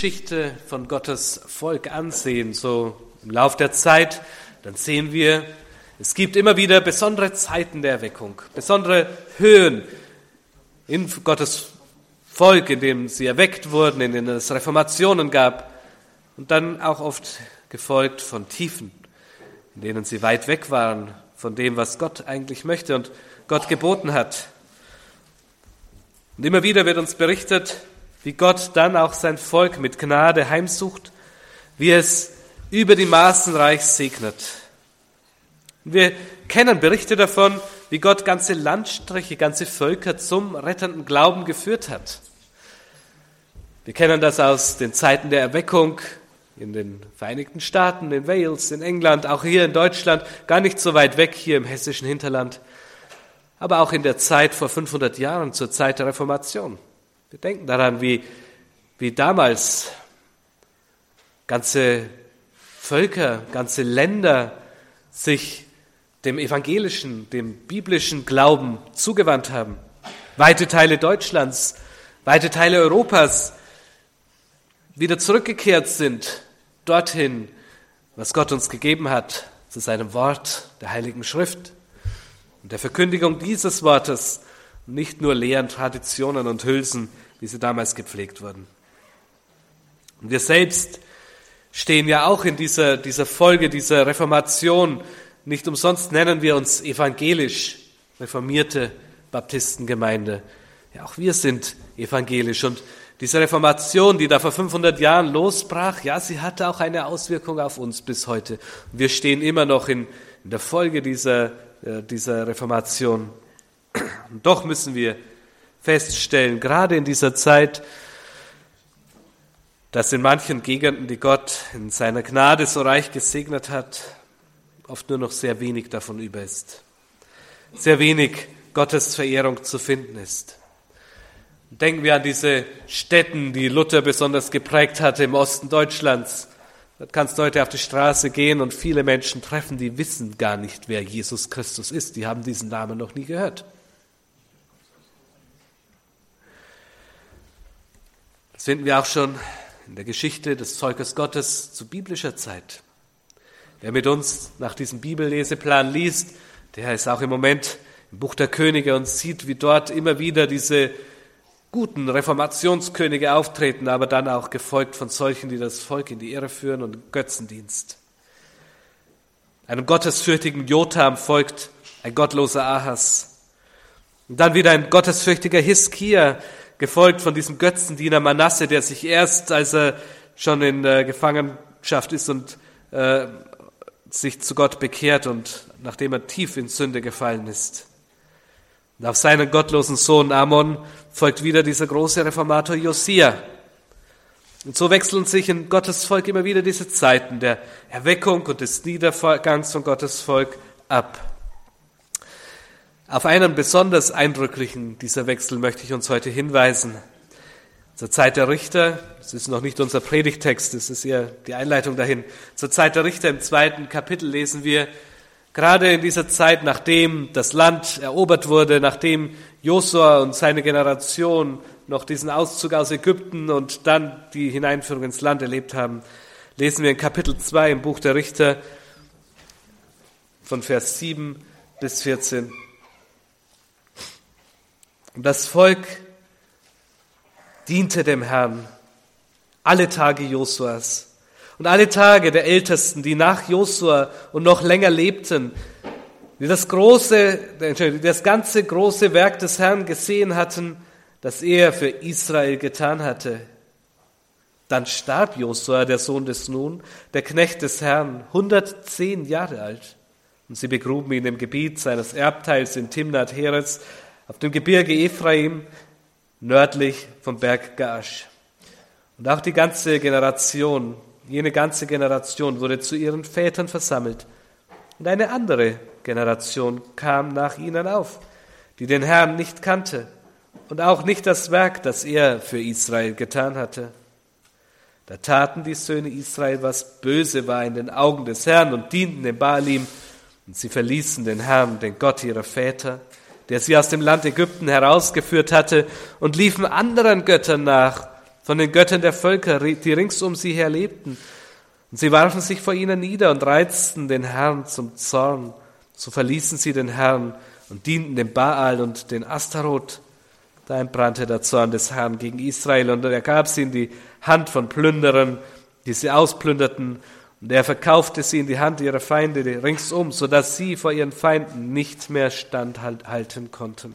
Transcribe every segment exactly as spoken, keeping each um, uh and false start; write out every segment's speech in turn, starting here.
Geschichte von Gottes Volk ansehen, so im Lauf der Zeit, dann sehen wir, es gibt immer wieder besondere Zeiten der Erweckung, besondere Höhen in Gottes Volk, in denen sie erweckt wurden, in denen es Reformationen gab und dann auch oft gefolgt von Tiefen, in denen sie weit weg waren von dem, was Gott eigentlich möchte und Gott geboten hat. Und immer wieder wird uns berichtet, wie Gott dann auch sein Volk mit Gnade heimsucht, wie es über die Maßen reich segnet. Wir kennen Berichte davon, wie Gott ganze Landstriche, ganze Völker zum rettenden Glauben geführt hat. Wir kennen das aus den Zeiten der Erweckung in den Vereinigten Staaten, in Wales, in England, auch hier in Deutschland, gar nicht so weit weg hier im hessischen Hinterland, aber auch in der Zeit vor fünfhundert Jahren, zur Zeit der Reformation. Wir denken daran, wie, wie damals ganze Völker, ganze Länder sich dem evangelischen, dem biblischen Glauben zugewandt haben. Weite Teile Deutschlands, weite Teile Europas wieder zurückgekehrt sind dorthin, was Gott uns gegeben hat, zu seinem Wort, der Heiligen Schrift und der Verkündigung dieses Wortes, nicht nur Lehren, Traditionen und Hülsen, wie sie damals gepflegt wurden. Und wir selbst stehen ja auch in dieser, dieser Folge, dieser Reformation. Nicht umsonst nennen wir uns evangelisch reformierte Baptistengemeinde. Ja, auch wir sind evangelisch. Und diese Reformation, die da vor fünfhundert Jahren losbrach, ja, sie hatte auch eine Auswirkung auf uns bis heute. Und wir stehen immer noch in, in der Folge dieser, äh, dieser Reformation. Und doch müssen wir feststellen, gerade in dieser Zeit, dass in manchen Gegenden, die Gott in seiner Gnade so reich gesegnet hat, oft nur noch sehr wenig davon über ist. Sehr wenig Gottes Verehrung zu finden ist. Denken wir an diese Stätten, die Luther besonders geprägt hatte im Osten Deutschlands. Dort kannst du heute auf die Straße gehen und viele Menschen treffen, die wissen gar nicht, wer Jesus Christus ist. Die haben diesen Namen noch nie gehört. Das finden wir auch schon in der Geschichte des Volkes Gottes zu biblischer Zeit. Wer mit uns nach diesem Bibelleseplan liest, der ist auch im Moment im Buch der Könige und sieht, wie dort immer wieder diese guten Reformationskönige auftreten, aber dann auch gefolgt von solchen, die das Volk in die Irre führen und Götzendienst. Einem gottesfürchtigen Jotham folgt ein gottloser Ahas. Und dann wieder ein gottesfürchtiger Hiskia, gefolgt von diesem Götzendiener Manasse, der sich erst, als er schon in der Gefangenschaft ist und äh, sich zu Gott bekehrt und nachdem er tief in Sünde gefallen ist. Und auf seinen gottlosen Sohn Amon folgt wieder dieser große Reformator Josia. Und so wechseln sich in Gottes Volk immer wieder diese Zeiten der Erweckung und des Niedergangs von Gottes Volk ab. Auf einen besonders eindrücklichen dieser Wechsel möchte ich uns heute hinweisen. Zur Zeit der Richter, das ist noch nicht unser Predigtext, das ist eher die Einleitung dahin. Zur Zeit der Richter im zweiten Kapitel lesen wir, gerade in dieser Zeit, nachdem das Land erobert wurde, nachdem Josua und seine Generation noch diesen Auszug aus Ägypten und dann die Hineinführung ins Land erlebt haben, lesen wir in Kapitel zwei im Buch der Richter von Vers sieben bis vierzehn. Und das Volk diente dem Herrn alle Tage Josuas und alle Tage der Ältesten, die nach Josua und noch länger lebten, die das große, das ganze große Werk des Herrn gesehen hatten, das er für Israel getan hatte. Dann starb Josua, der Sohn des Nun, der Knecht des Herrn, hundertzehn Jahre alt. Und sie begruben ihn im Gebiet seines Erbteils in Timnath Heres, auf dem Gebirge Ephraim, nördlich vom Berg Gaasch. Und auch die ganze Generation, jene ganze Generation wurde zu ihren Vätern versammelt. Und eine andere Generation kam nach ihnen auf, die den Herrn nicht kannte und auch nicht das Werk, das er für Israel getan hatte. Da taten die Söhne Israel, was böse war in den Augen des Herrn und dienten dem Baalim. Und sie verließen den Herrn, den Gott ihrer Väter, der sie aus dem Land Ägypten herausgeführt hatte, und liefen anderen Göttern nach von den Göttern der Völker, die rings um sie her lebten. Und sie warfen sich vor ihnen nieder und reizten den Herrn zum Zorn. So verließen sie den Herrn und dienten dem Baal und den Astaroth. Da entbrannte der Zorn des Herrn gegen Israel und er gab sie in die Hand von Plünderern, die sie ausplünderten. Und er verkaufte sie in die Hand ihrer Feinde ringsum, sodass sie vor ihren Feinden nicht mehr standhalten konnten.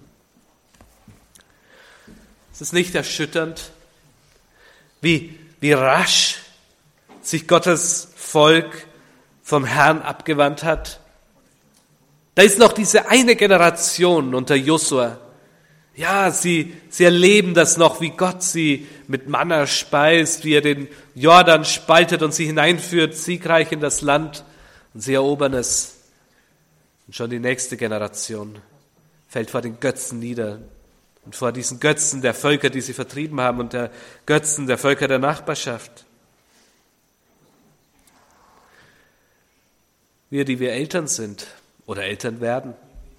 Es ist nicht erschütternd, wie, wie rasch sich Gottes Volk vom Herrn abgewandt hat. Da ist noch diese eine Generation unter Josua. Ja, sie, sie erleben das noch, wie Gott sie mit Manna speist, wie er den Jordan spaltet und sie hineinführt, siegreich in das Land, und sie erobern es. Und schon die nächste Generation fällt vor den Götzen nieder und vor diesen Götzen der Völker, die sie vertrieben haben, und der Götzen der Völker der Nachbarschaft. Wir, die wir Eltern sind oder Eltern werden,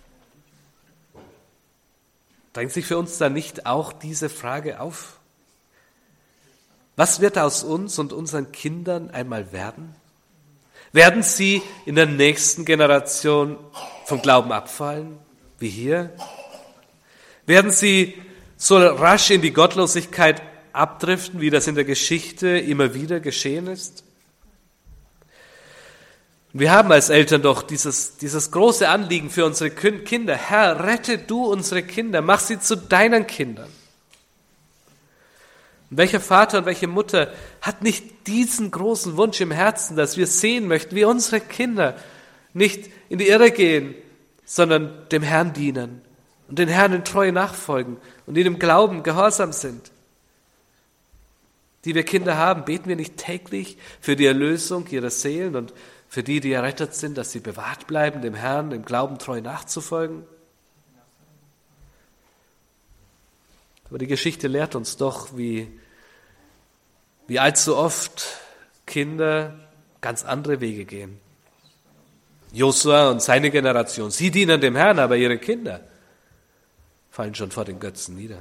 drängt sich für uns da nicht auch diese Frage auf? Was wird aus uns und unseren Kindern einmal werden? Werden sie in der nächsten Generation vom Glauben abfallen, wie hier? Werden sie so rasch in die Gottlosigkeit abdriften, wie das in der Geschichte immer wieder geschehen ist? Wir haben als Eltern doch dieses, dieses große Anliegen für unsere Kinder. Herr, rette du unsere Kinder, mach sie zu deinen Kindern. Und welcher Vater und welche Mutter hat nicht diesen großen Wunsch im Herzen, dass wir sehen möchten, wie unsere Kinder nicht in die Irre gehen, sondern dem Herrn dienen und den Herrn in Treue nachfolgen und ihm im Glauben gehorsam sind. Die wir Kinder haben, beten wir nicht täglich für die Erlösung ihrer Seelen und für die, die errettet sind, dass sie bewahrt bleiben, dem Herrn im Glauben treu nachzufolgen? Aber die Geschichte lehrt uns doch, wie, wie allzu oft Kinder ganz andere Wege gehen. Josua und seine Generation, sie dienen dem Herrn, aber ihre Kinder fallen schon vor den Götzen nieder.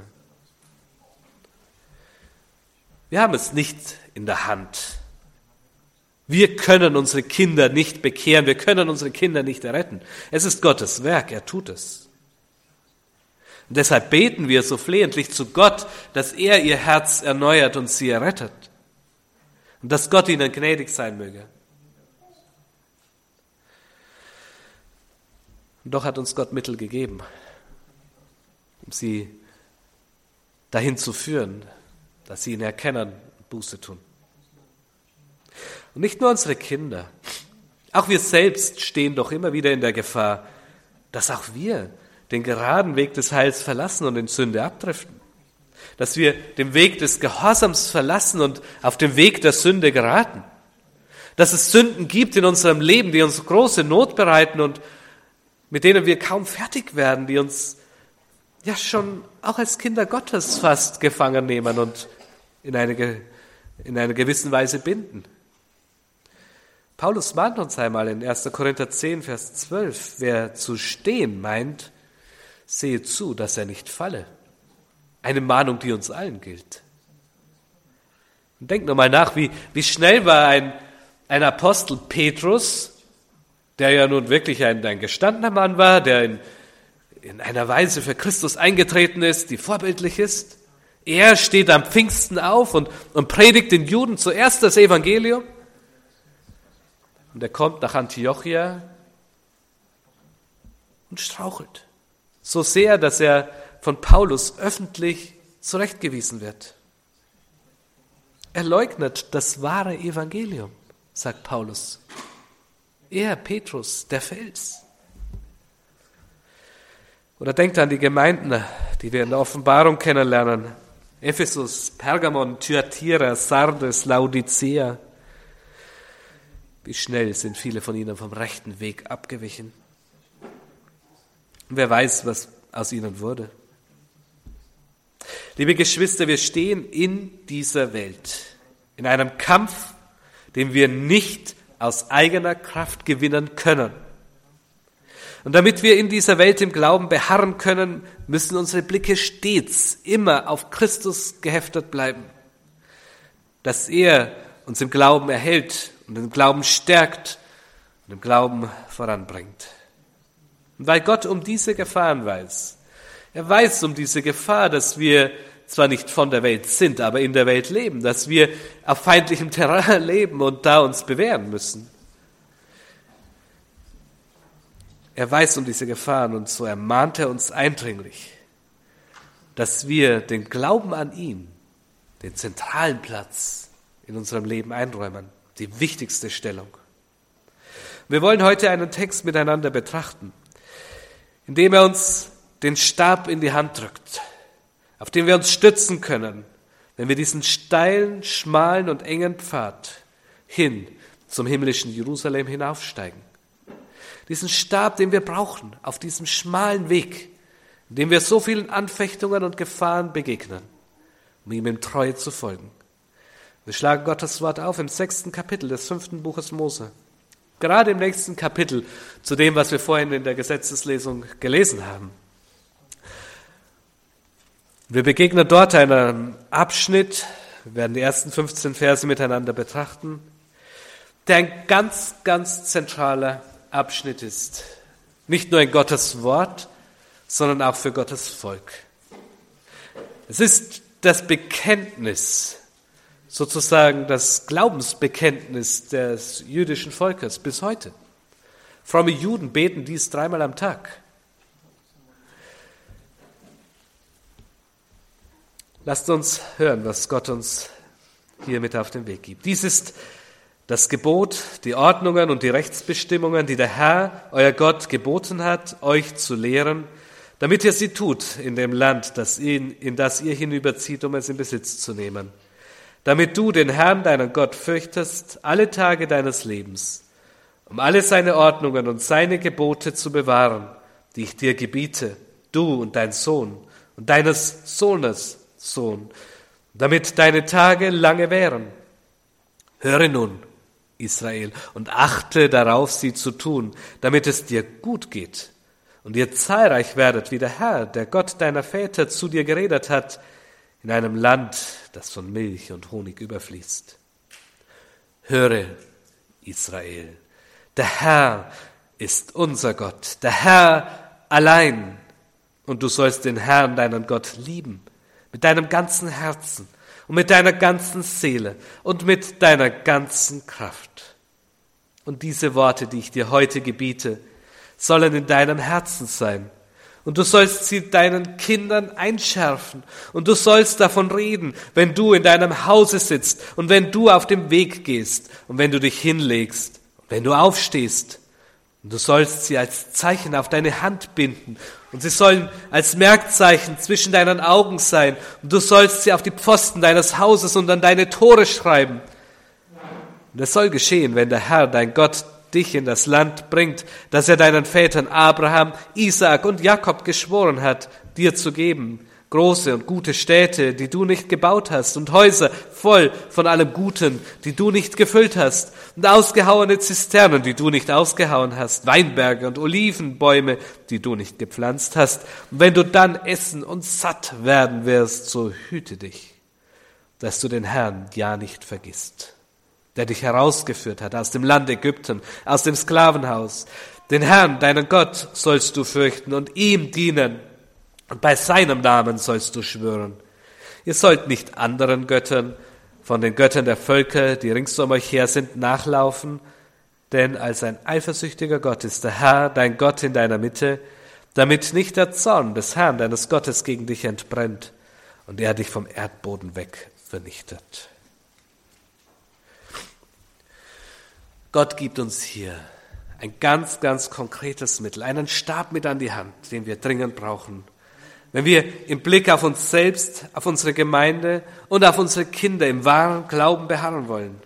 Wir haben es nicht in der Hand. Wir können unsere Kinder nicht bekehren, wir können unsere Kinder nicht erretten. Es ist Gottes Werk, er tut es. Und deshalb beten wir so flehentlich zu Gott, dass er ihr Herz erneuert und sie errettet. Und dass Gott ihnen gnädig sein möge. Und doch hat uns Gott Mittel gegeben, um sie dahin zu führen, dass sie ihn erkennen und Buße tun. Und nicht nur unsere Kinder, auch wir selbst stehen doch immer wieder in der Gefahr, dass auch wir den geraden Weg des Heils verlassen und in Sünde abdriften. Dass wir den Weg des Gehorsams verlassen und auf den Weg der Sünde geraten. Dass es Sünden gibt in unserem Leben, die uns große Not bereiten und mit denen wir kaum fertig werden, die uns ja schon auch als Kinder Gottes fast gefangen nehmen und in eine, in einer gewissen Weise binden. Paulus mahnt uns einmal in erster Korinther zehn, Vers zwölf, wer zu stehen meint, sehe zu, dass er nicht falle. Eine Mahnung, die uns allen gilt. Und denkt nur mal nach, wie, wie schnell war ein, ein Apostel Petrus, der ja nun wirklich ein, ein gestandener Mann war, der in, in einer Weise für Christus eingetreten ist, die vorbildlich ist. Er steht am Pfingsten auf und, und predigt den Juden zuerst das Evangelium. Und er kommt nach Antiochia und strauchelt. So sehr, dass er von Paulus öffentlich zurechtgewiesen wird. Er leugnet das wahre Evangelium, sagt Paulus. Er, Petrus, der Fels. Oder denkt an die Gemeinden, die wir in der Offenbarung kennenlernen. Ephesus, Pergamon, Thyatira, Sardes, Laodicea. Wie schnell sind viele von ihnen vom rechten Weg abgewichen. Und wer weiß, was aus ihnen wurde. Liebe Geschwister, wir stehen in dieser Welt, in einem Kampf, den wir nicht aus eigener Kraft gewinnen können. Und damit wir in dieser Welt im Glauben beharren können, müssen unsere Blicke stets immer auf Christus geheftet bleiben. dass er uns im Glauben erhält und im Glauben stärkt und im Glauben voranbringt. Und weil Gott um diese Gefahren weiß, er weiß um diese Gefahr, dass wir zwar nicht von der Welt sind, aber in der Welt leben, dass wir auf feindlichem Terrain leben und da uns bewähren müssen. Er weiß um diese Gefahren und so ermahnt er uns eindringlich, dass wir den Glauben an ihn, den zentralen Platz in unserem Leben einräumen, die wichtigste Stellung. Wir wollen heute einen Text miteinander betrachten, in dem er uns den Stab in die Hand drückt, auf den wir uns stützen können, wenn wir diesen steilen, schmalen und engen Pfad hin zum himmlischen Jerusalem hinaufsteigen. Diesen Stab, den wir brauchen, auf diesem schmalen Weg, in dem wir so vielen Anfechtungen und Gefahren begegnen, um ihm in Treue zu folgen. Wir schlagen Gottes Wort auf im sechsten Kapitel des fünften Buches Mose. Gerade im nächsten Kapitel zu dem, was wir vorhin in der Gesetzeslesung gelesen haben. Wir begegnen dort einem Abschnitt, wir werden die ersten fünfzehn Verse miteinander betrachten, der ein ganz, ganz zentraler Abschnitt ist. Nicht nur in Gottes Wort, sondern auch für Gottes Volk. Es ist das Bekenntnis, sozusagen das Glaubensbekenntnis des jüdischen Volkes bis heute. Fromme Juden beten dies dreimal am Tag. Lasst uns hören, was Gott uns hier mit auf den Weg gibt. Dies ist das Gebot, die Ordnungen und die Rechtsbestimmungen, die der Herr, euer Gott, geboten hat, euch zu lehren, damit ihr sie tut in dem Land, das ihn, in das ihr hinüberzieht, um es in Besitz zu nehmen. Damit du den Herrn, deinen Gott, fürchtest alle Tage deines Lebens, um alle seine Ordnungen und seine Gebote zu bewahren, die ich dir gebiete, du und dein Sohn und deines Sohnes Sohn, damit deine Tage lange währen. Höre nun, Israel, und achte darauf, sie zu tun, damit es dir gut geht und ihr zahlreich werdet, wie der Herr, der Gott deiner Väter, zu dir geredet hat, in einem Land, das von Milch und Honig überfließt. Höre, Israel, der Herr ist unser Gott, der Herr allein, und du sollst den Herrn, deinen Gott, lieben, mit deinem ganzen Herzen und mit deiner ganzen Seele und mit deiner ganzen Kraft. Und diese Worte, die ich dir heute gebiete, sollen in deinem Herzen sein. Und du sollst sie deinen Kindern einschärfen. Und du sollst davon reden, wenn du in deinem Hause sitzt und wenn du auf dem Weg gehst und wenn du dich hinlegst und wenn du aufstehst. Und du sollst sie als Zeichen auf deine Hand binden. Und sie sollen als Merkzeichen zwischen deinen Augen sein. Und du sollst sie auf die Pfosten deines Hauses und an deine Tore schreiben. Und es soll geschehen, wenn der Herr, dein Gott, dich in das Land bringt, das er deinen Vätern Abraham, Isaak und Jakob geschworen hat, dir zu geben. Große und gute Städte, die du nicht gebaut hast, und Häuser voll von allem Guten, die du nicht gefüllt hast, und ausgehauene Zisternen, die du nicht ausgehauen hast, Weinberge und Olivenbäume, die du nicht gepflanzt hast. Und wenn du dann essen und satt werden wirst, so hüte dich, dass du den Herrn ja nicht vergisst, der dich herausgeführt hat aus dem Land Ägypten, aus dem Sklavenhaus. Den Herrn, deinen Gott, sollst du fürchten und ihm dienen. Und bei seinem Namen sollst du schwören. Ihr sollt nicht anderen Göttern von den Göttern der Völker, die rings um euch her sind, nachlaufen, denn als ein eifersüchtiger Gott ist der Herr, dein Gott, in deiner Mitte, damit nicht der Zorn des Herrn, deines Gottes, gegen dich entbrennt und er dich vom Erdboden weg vernichtet. Gott gibt uns hier ein ganz, ganz konkretes Mittel, einen Stab mit an die Hand, den wir dringend brauchen, wenn wir im Blick auf uns selbst, auf unsere Gemeinde und auf unsere Kinder im wahren Glauben beharren wollen.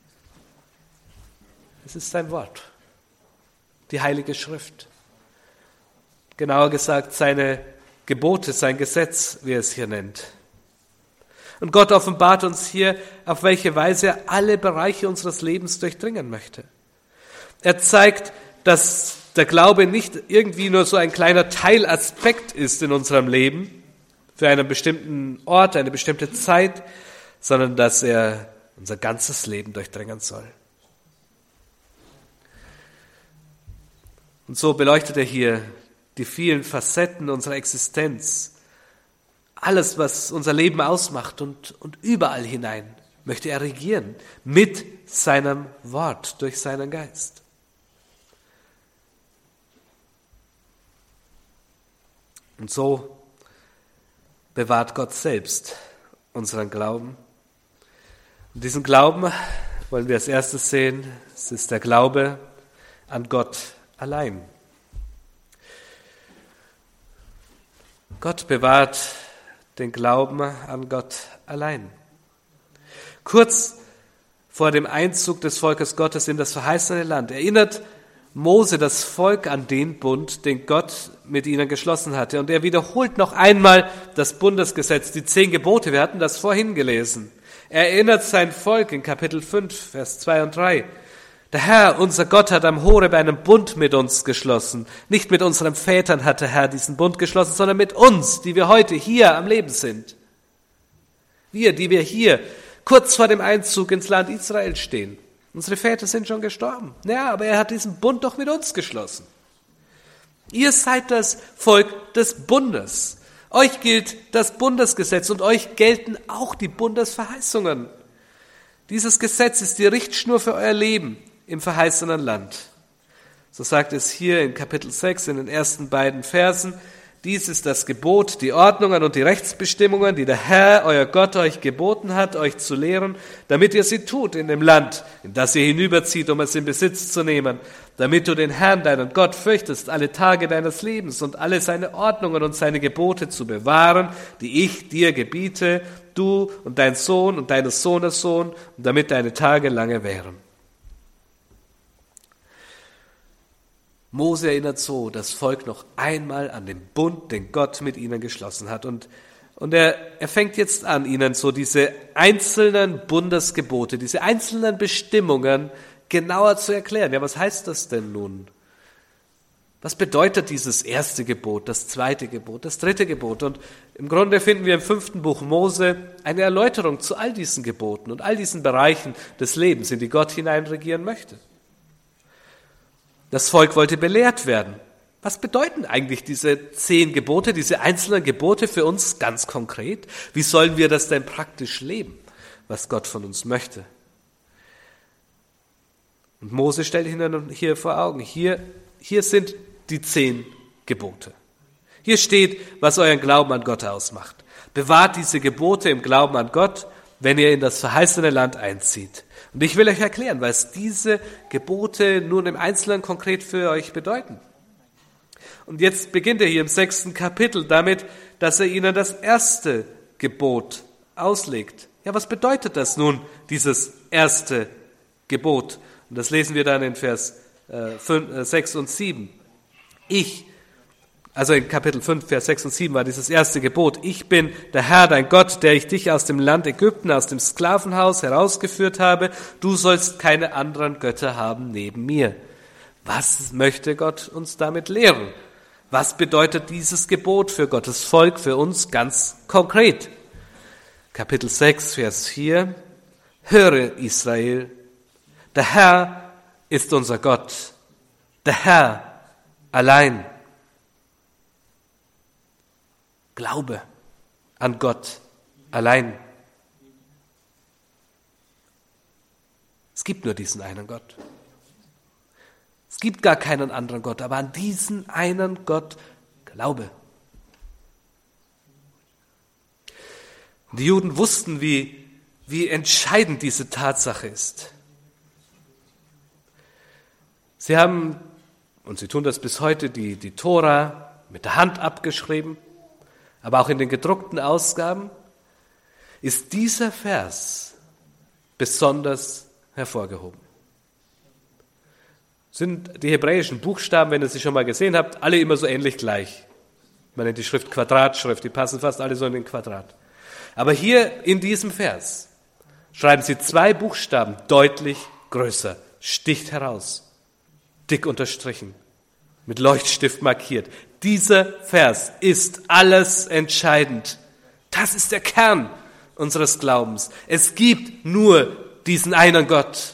Es ist sein Wort, die Heilige Schrift. Genauer gesagt, seine Gebote, sein Gesetz, wie er es hier nennt. Und Gott offenbart uns hier, auf welche Weise er alle Bereiche unseres Lebens durchdringen möchte. Er zeigt, dass der Glaube nicht irgendwie nur so ein kleiner Teilaspekt ist in unserem Leben, für einen bestimmten Ort, eine bestimmte Zeit, sondern dass er unser ganzes Leben durchdringen soll. Und so beleuchtet er hier die vielen Facetten unserer Existenz. Alles, was unser Leben ausmacht und, und überall hinein möchte er regieren mit seinem Wort, durch seinen Geist. Und so bewahrt Gott selbst unseren Glauben. Und diesen Glauben wollen wir als erstes sehen, es ist der Glaube an Gott allein. Gott bewahrt den Glauben an Gott allein. Kurz vor dem Einzug des Volkes Gottes in das verheißene Land erinnert Mose das Volk an den Bund, den Gott mit ihnen geschlossen hatte. Und er wiederholt noch einmal das Bundesgesetz, die zehn Gebote. Wir hatten das vorhin gelesen. Er erinnert sein Volk in Kapitel fünf, Vers zwei und drei. Der Herr, unser Gott, hat am Horeb einen Bund mit uns geschlossen. Nicht mit unseren Vätern hat der Herr diesen Bund geschlossen, sondern mit uns, die wir heute hier am Leben sind. Wir, die wir hier kurz vor dem Einzug ins Land Israel stehen. Unsere Väter sind schon gestorben. Ja, aber er hat diesen Bund doch mit uns geschlossen. Ihr seid das Volk des Bundes. Euch gilt das Bundesgesetz und euch gelten auch die Bundesverheißungen. Dieses Gesetz ist die Richtschnur für euer Leben im verheißenen Land. So sagt es hier in Kapitel sechs in den ersten beiden Versen. Dies ist das Gebot, die Ordnungen und die Rechtsbestimmungen, die der Herr, euer Gott, euch geboten hat, euch zu lehren, damit ihr sie tut in dem Land, in das ihr hinüberzieht, um es in Besitz zu nehmen, damit du den Herrn, deinen Gott, fürchtest alle Tage deines Lebens und alle seine Ordnungen und seine Gebote zu bewahren, die ich dir gebiete, du und dein Sohn und deines Sohnes Sohn, und damit deine Tage lange währen. Mose erinnert so das Volk noch einmal an den Bund, den Gott mit ihnen geschlossen hat. Und, und er, er fängt jetzt an, ihnen so diese einzelnen Bundesgebote, diese einzelnen Bestimmungen genauer zu erklären. Ja, was heißt das denn nun? Was bedeutet dieses erste Gebot, das zweite Gebot, das dritte Gebot? Und im Grunde finden wir im fünften Buch Mose eine Erläuterung zu all diesen Geboten und all diesen Bereichen des Lebens, in die Gott hineinregieren möchte. Das Volk wollte belehrt werden. Was bedeuten eigentlich diese zehn Gebote, diese einzelnen Gebote für uns ganz konkret? Wie sollen wir das denn praktisch leben, was Gott von uns möchte? Und Mose stellt ihnen hier vor Augen, hier, hier sind die zehn Gebote. Hier steht, was euren Glauben an Gott ausmacht. Bewahrt diese Gebote im Glauben an Gott, wenn ihr in das verheißene Land einzieht. Und ich will euch erklären, was diese Gebote nun im Einzelnen konkret für euch bedeuten. Und jetzt beginnt er hier im sechsten Kapitel damit, dass er ihnen das erste Gebot auslegt. Ja, was bedeutet das nun, dieses erste Gebot? Und das lesen wir dann in Vers sechs und sieben. Ich, also in Kapitel fünf, Vers sechs und sieben war dieses erste Gebot. Ich bin der Herr, dein Gott, der ich dich aus dem Land Ägypten, aus dem Sklavenhaus herausgeführt habe. Du sollst keine anderen Götter haben neben mir. Was möchte Gott uns damit lehren? Was bedeutet dieses Gebot für Gottes Volk, für uns ganz konkret? Kapitel sechs, Vers vier. Höre, Israel, der Herr ist unser Gott, der Herr allein. Glaube an Gott allein. Es gibt nur diesen einen Gott. Es gibt gar keinen anderen Gott, aber an diesen einen Gott glaube. Die Juden wussten, wie, wie entscheidend diese Tatsache ist. Sie haben, und sie tun das bis heute, die, die Tora mit der Hand abgeschrieben, aber auch in den gedruckten Ausgaben ist dieser Vers besonders hervorgehoben. Sind die hebräischen Buchstaben, wenn ihr sie schon mal gesehen habt, alle immer so ähnlich gleich. Ich meine, die Schrift Quadratschrift, die passen fast alle so in den Quadrat. Aber hier in diesem Vers schreiben sie zwei Buchstaben deutlich größer, sticht heraus, dick unterstrichen, mit Leuchtstift markiert. Dieser Vers ist alles entscheidend. Das ist der Kern unseres Glaubens. Es gibt nur diesen einen Gott.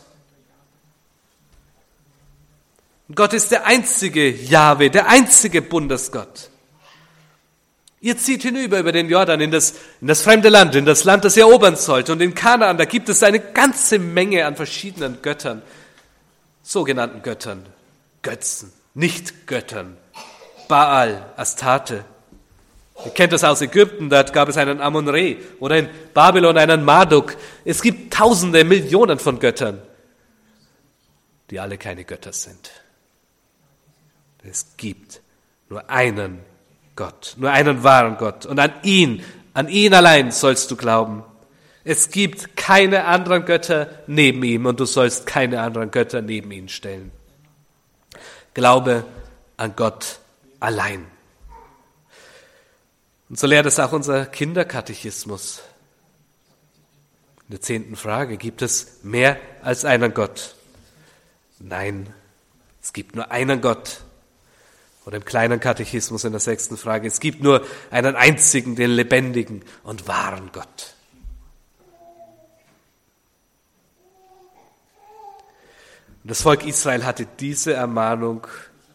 Und Gott ist der einzige Jahwe, der einzige Bundesgott. Ihr zieht hinüber über den Jordan in das, in das fremde Land, in das Land, das ihr erobern sollt. Und in Kanaan, da gibt es eine ganze Menge an verschiedenen Göttern, sogenannten Göttern, Götzen, Nicht-Göttern, Baal, Astarte. Ihr kennt das aus Ägypten, dort gab es einen Amun-Re oder in Babylon einen Marduk. Es gibt Tausende, Millionen von Göttern, die alle keine Götter sind. Es gibt nur einen Gott, nur einen wahren Gott. Und an ihn, an ihn allein sollst du glauben. Es gibt keine anderen Götter neben ihm und du sollst keine anderen Götter neben ihn stellen. Glaube an Gott allein. Und so lehrt es auch unser Kinderkatechismus. In der zehnten Frage, gibt es mehr als einen Gott? Nein, es gibt nur einen Gott. Oder im kleinen Katechismus in der sechsten Frage, es gibt nur einen einzigen, den lebendigen und wahren Gott. Und das Volk Israel hatte diese Ermahnung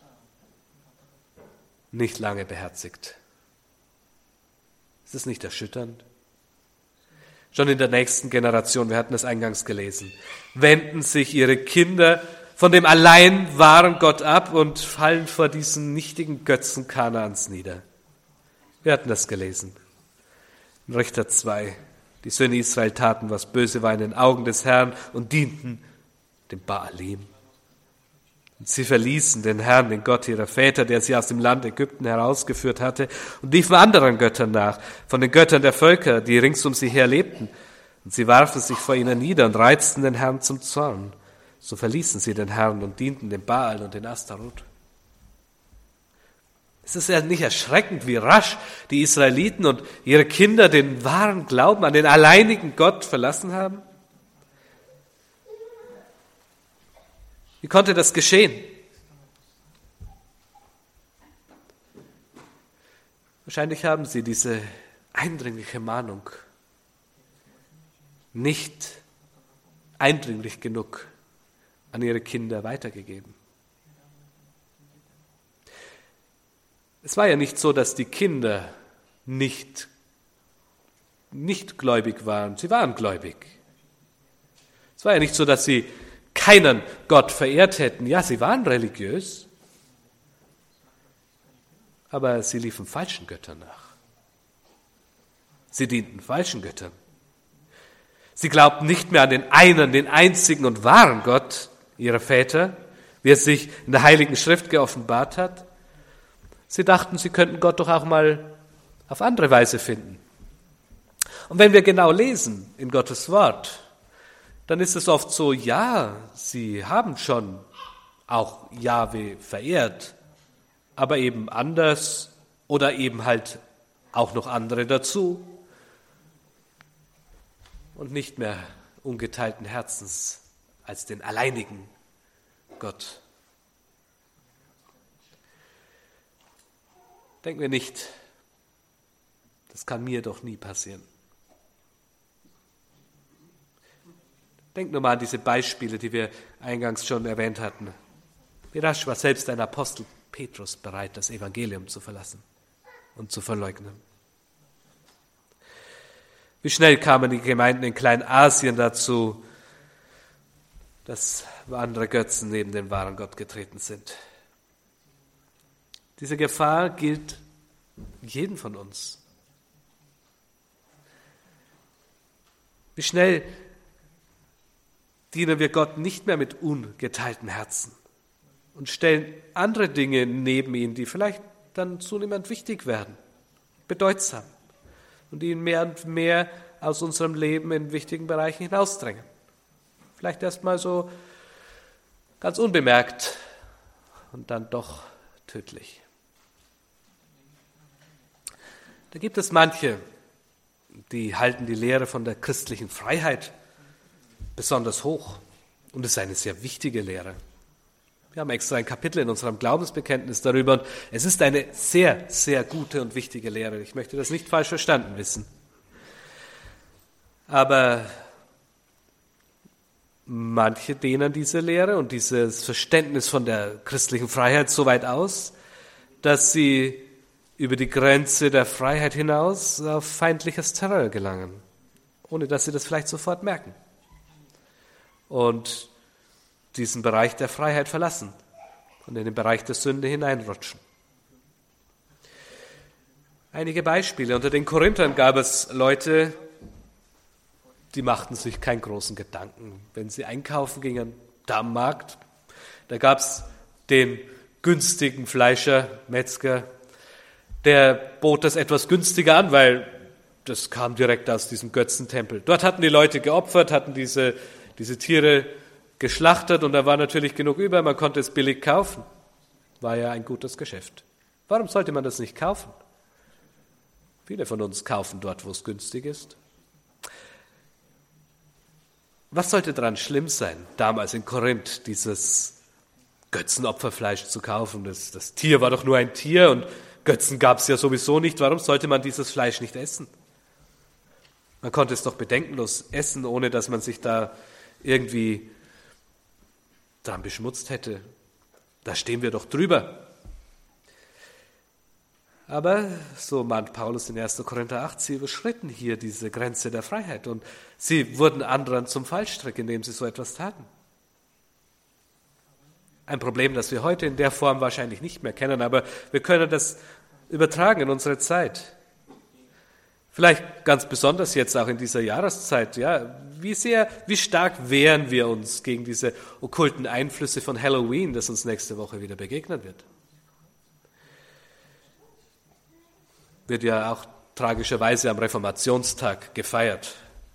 nicht lange beherzigt. Ist das nicht erschütternd? Schon in der nächsten Generation, wir hatten es eingangs gelesen, wenden sich ihre Kinder von dem allein wahren Gott ab und fallen vor diesen nichtigen Götzen Kanaans nieder. Wir hatten das gelesen. In Richter zwei. Die Söhne Israel taten, was böse war in den Augen des Herrn und dienten dem Baalim. Und sie verließen den Herrn, den Gott ihrer Väter, der sie aus dem Land Ägypten herausgeführt hatte, und liefen anderen Göttern nach, von den Göttern der Völker, die rings um sie her lebten. Und sie warfen sich vor ihnen nieder und reizten den Herrn zum Zorn. So verließen sie den Herrn und dienten dem Baal und den Astaroth. Es ist ja nicht erschreckend, wie rasch die Israeliten und ihre Kinder den wahren Glauben an den alleinigen Gott verlassen haben. Wie konnte das geschehen? Wahrscheinlich haben sie diese eindringliche Mahnung nicht eindringlich genug an ihre Kinder weitergegeben. Es war ja nicht so, dass die Kinder nicht, nicht gläubig waren. Sie waren gläubig. Es war ja nicht so, dass sie keinen Gott verehrt hätten. Ja, sie waren religiös, aber sie liefen falschen Göttern nach. Sie dienten falschen Göttern. Sie glaubten nicht mehr an den einen, den einzigen und wahren Gott ihrer Väter, wie es sich in der Heiligen Schrift geoffenbart hat. Sie dachten, sie könnten Gott doch auch mal auf andere Weise finden. Und wenn wir genau lesen in Gottes Wort, dann ist es oft so, ja, sie haben schon auch Jahwe verehrt, aber eben anders oder eben halt auch noch andere dazu und nicht mehr ungeteilten Herzens als den alleinigen Gott. Denken wir nicht, das kann mir doch nie passieren. Denkt nur mal an diese Beispiele, die wir eingangs schon erwähnt hatten. Wie rasch war selbst ein Apostel Petrus bereit, das Evangelium zu verlassen und zu verleugnen. Wie schnell kamen die Gemeinden in Kleinasien dazu, dass andere Götzen neben den wahren Gott getreten sind. Diese Gefahr gilt jedem von uns. Wie schnell dienen wir Gott nicht mehr mit ungeteilten Herzen und stellen andere Dinge neben ihn, die vielleicht dann zunehmend wichtig werden, bedeutsam und ihn mehr und mehr aus unserem Leben in wichtigen Bereichen hinausdrängen. Vielleicht erstmal so ganz unbemerkt und dann doch tödlich. Da gibt es manche, die halten die Lehre von der christlichen Freiheit besonders hoch. Und es ist eine sehr wichtige Lehre. Wir haben extra ein Kapitel in unserem Glaubensbekenntnis darüber. Und es ist eine sehr, sehr gute und wichtige Lehre. Ich möchte das nicht falsch verstanden wissen. Aber manche dehnen diese Lehre und dieses Verständnis von der christlichen Freiheit so weit aus, dass sie über die Grenze der Freiheit hinaus auf feindliches Terrain gelangen, ohne dass sie das vielleicht sofort merken und diesen Bereich der Freiheit verlassen und in den Bereich der Sünde hineinrutschen. Einige Beispiele. Unter den Korinthern gab es Leute, die machten sich keinen großen Gedanken. Wenn sie einkaufen gingen, da am Markt, da gab es den günstigen Fleischer, Metzger, der bot das etwas günstiger an, weil das kam direkt aus diesem Götzentempel. Dort hatten die Leute geopfert, hatten diese, diese Tiere geschlachtet und da war natürlich genug über, man konnte es billig kaufen. War ja ein gutes Geschäft. Warum sollte man das nicht kaufen? Viele von uns kaufen dort, wo es günstig ist. Was sollte daran schlimm sein, damals in Korinth dieses Götzenopferfleisch zu kaufen? Das, das Tier war doch nur ein Tier und Götzen gab es ja sowieso nicht. Warum sollte man dieses Fleisch nicht essen? Man konnte es doch bedenkenlos essen, ohne dass man sich da irgendwie dran beschmutzt hätte. Da stehen wir doch drüber. Aber, so mahnt Paulus in erster Korinther acht, sie überschritten hier diese Grenze der Freiheit und sie wurden anderen zum Fallstrick, indem sie so etwas taten. Ein Problem, das wir heute in der Form wahrscheinlich nicht mehr kennen, aber wir können das übertragen in unsere Zeit. Vielleicht ganz besonders jetzt auch in dieser Jahreszeit. Ja, wie sehr, wie stark wehren wir uns gegen diese okkulten Einflüsse von Halloween, das uns nächste Woche wieder begegnen wird? Wird ja auch tragischerweise am Reformationstag gefeiert.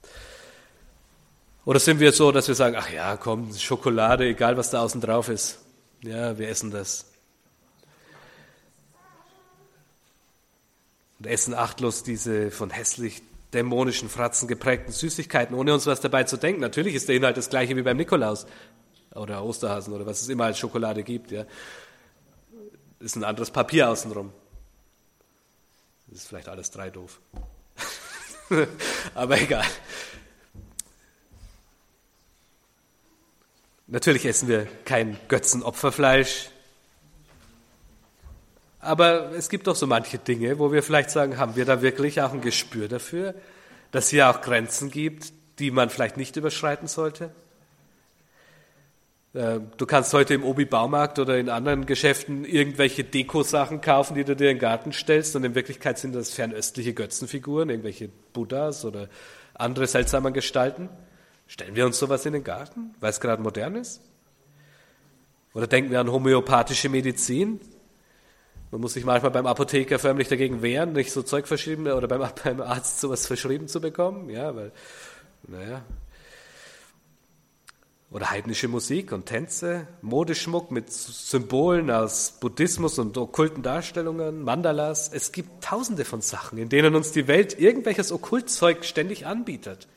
Oder sind wir so, dass wir sagen, ach ja, komm, Schokolade, egal was da außen drauf ist. Ja, wir essen das. Und essen achtlos diese von hässlich dämonischen Fratzen geprägten Süßigkeiten, ohne uns was dabei zu denken. Natürlich ist der Inhalt das gleiche wie beim Nikolaus oder Osterhasen oder was es immer als Schokolade gibt. Ja. Ist ein anderes Papier außenrum. Das ist vielleicht alles drei doof. Aber egal. Natürlich essen wir kein Götzenopferfleisch. Aber es gibt doch so manche Dinge, wo wir vielleicht sagen, haben wir da wirklich auch ein Gespür dafür, dass hier auch Grenzen gibt, die man vielleicht nicht überschreiten sollte? Du kannst heute im Obi-Baumarkt oder in anderen Geschäften irgendwelche Dekosachen kaufen, die du dir in den Garten stellst und in Wirklichkeit sind das fernöstliche Götzenfiguren, irgendwelche Buddhas oder andere seltsame Gestalten. Stellen wir uns sowas in den Garten, weil es gerade modern ist? Oder denken wir an homöopathische Medizin? Man muss sich manchmal beim Apotheker förmlich dagegen wehren, nicht so Zeug verschrieben oder beim, beim Arzt sowas verschrieben zu bekommen. Ja, weil, naja. Oder heidnische Musik und Tänze, Modeschmuck mit Symbolen aus Buddhismus und okkulten Darstellungen, Mandalas. Es gibt tausende von Sachen, in denen uns die Welt irgendwelches Okkultzeug ständig anbietet.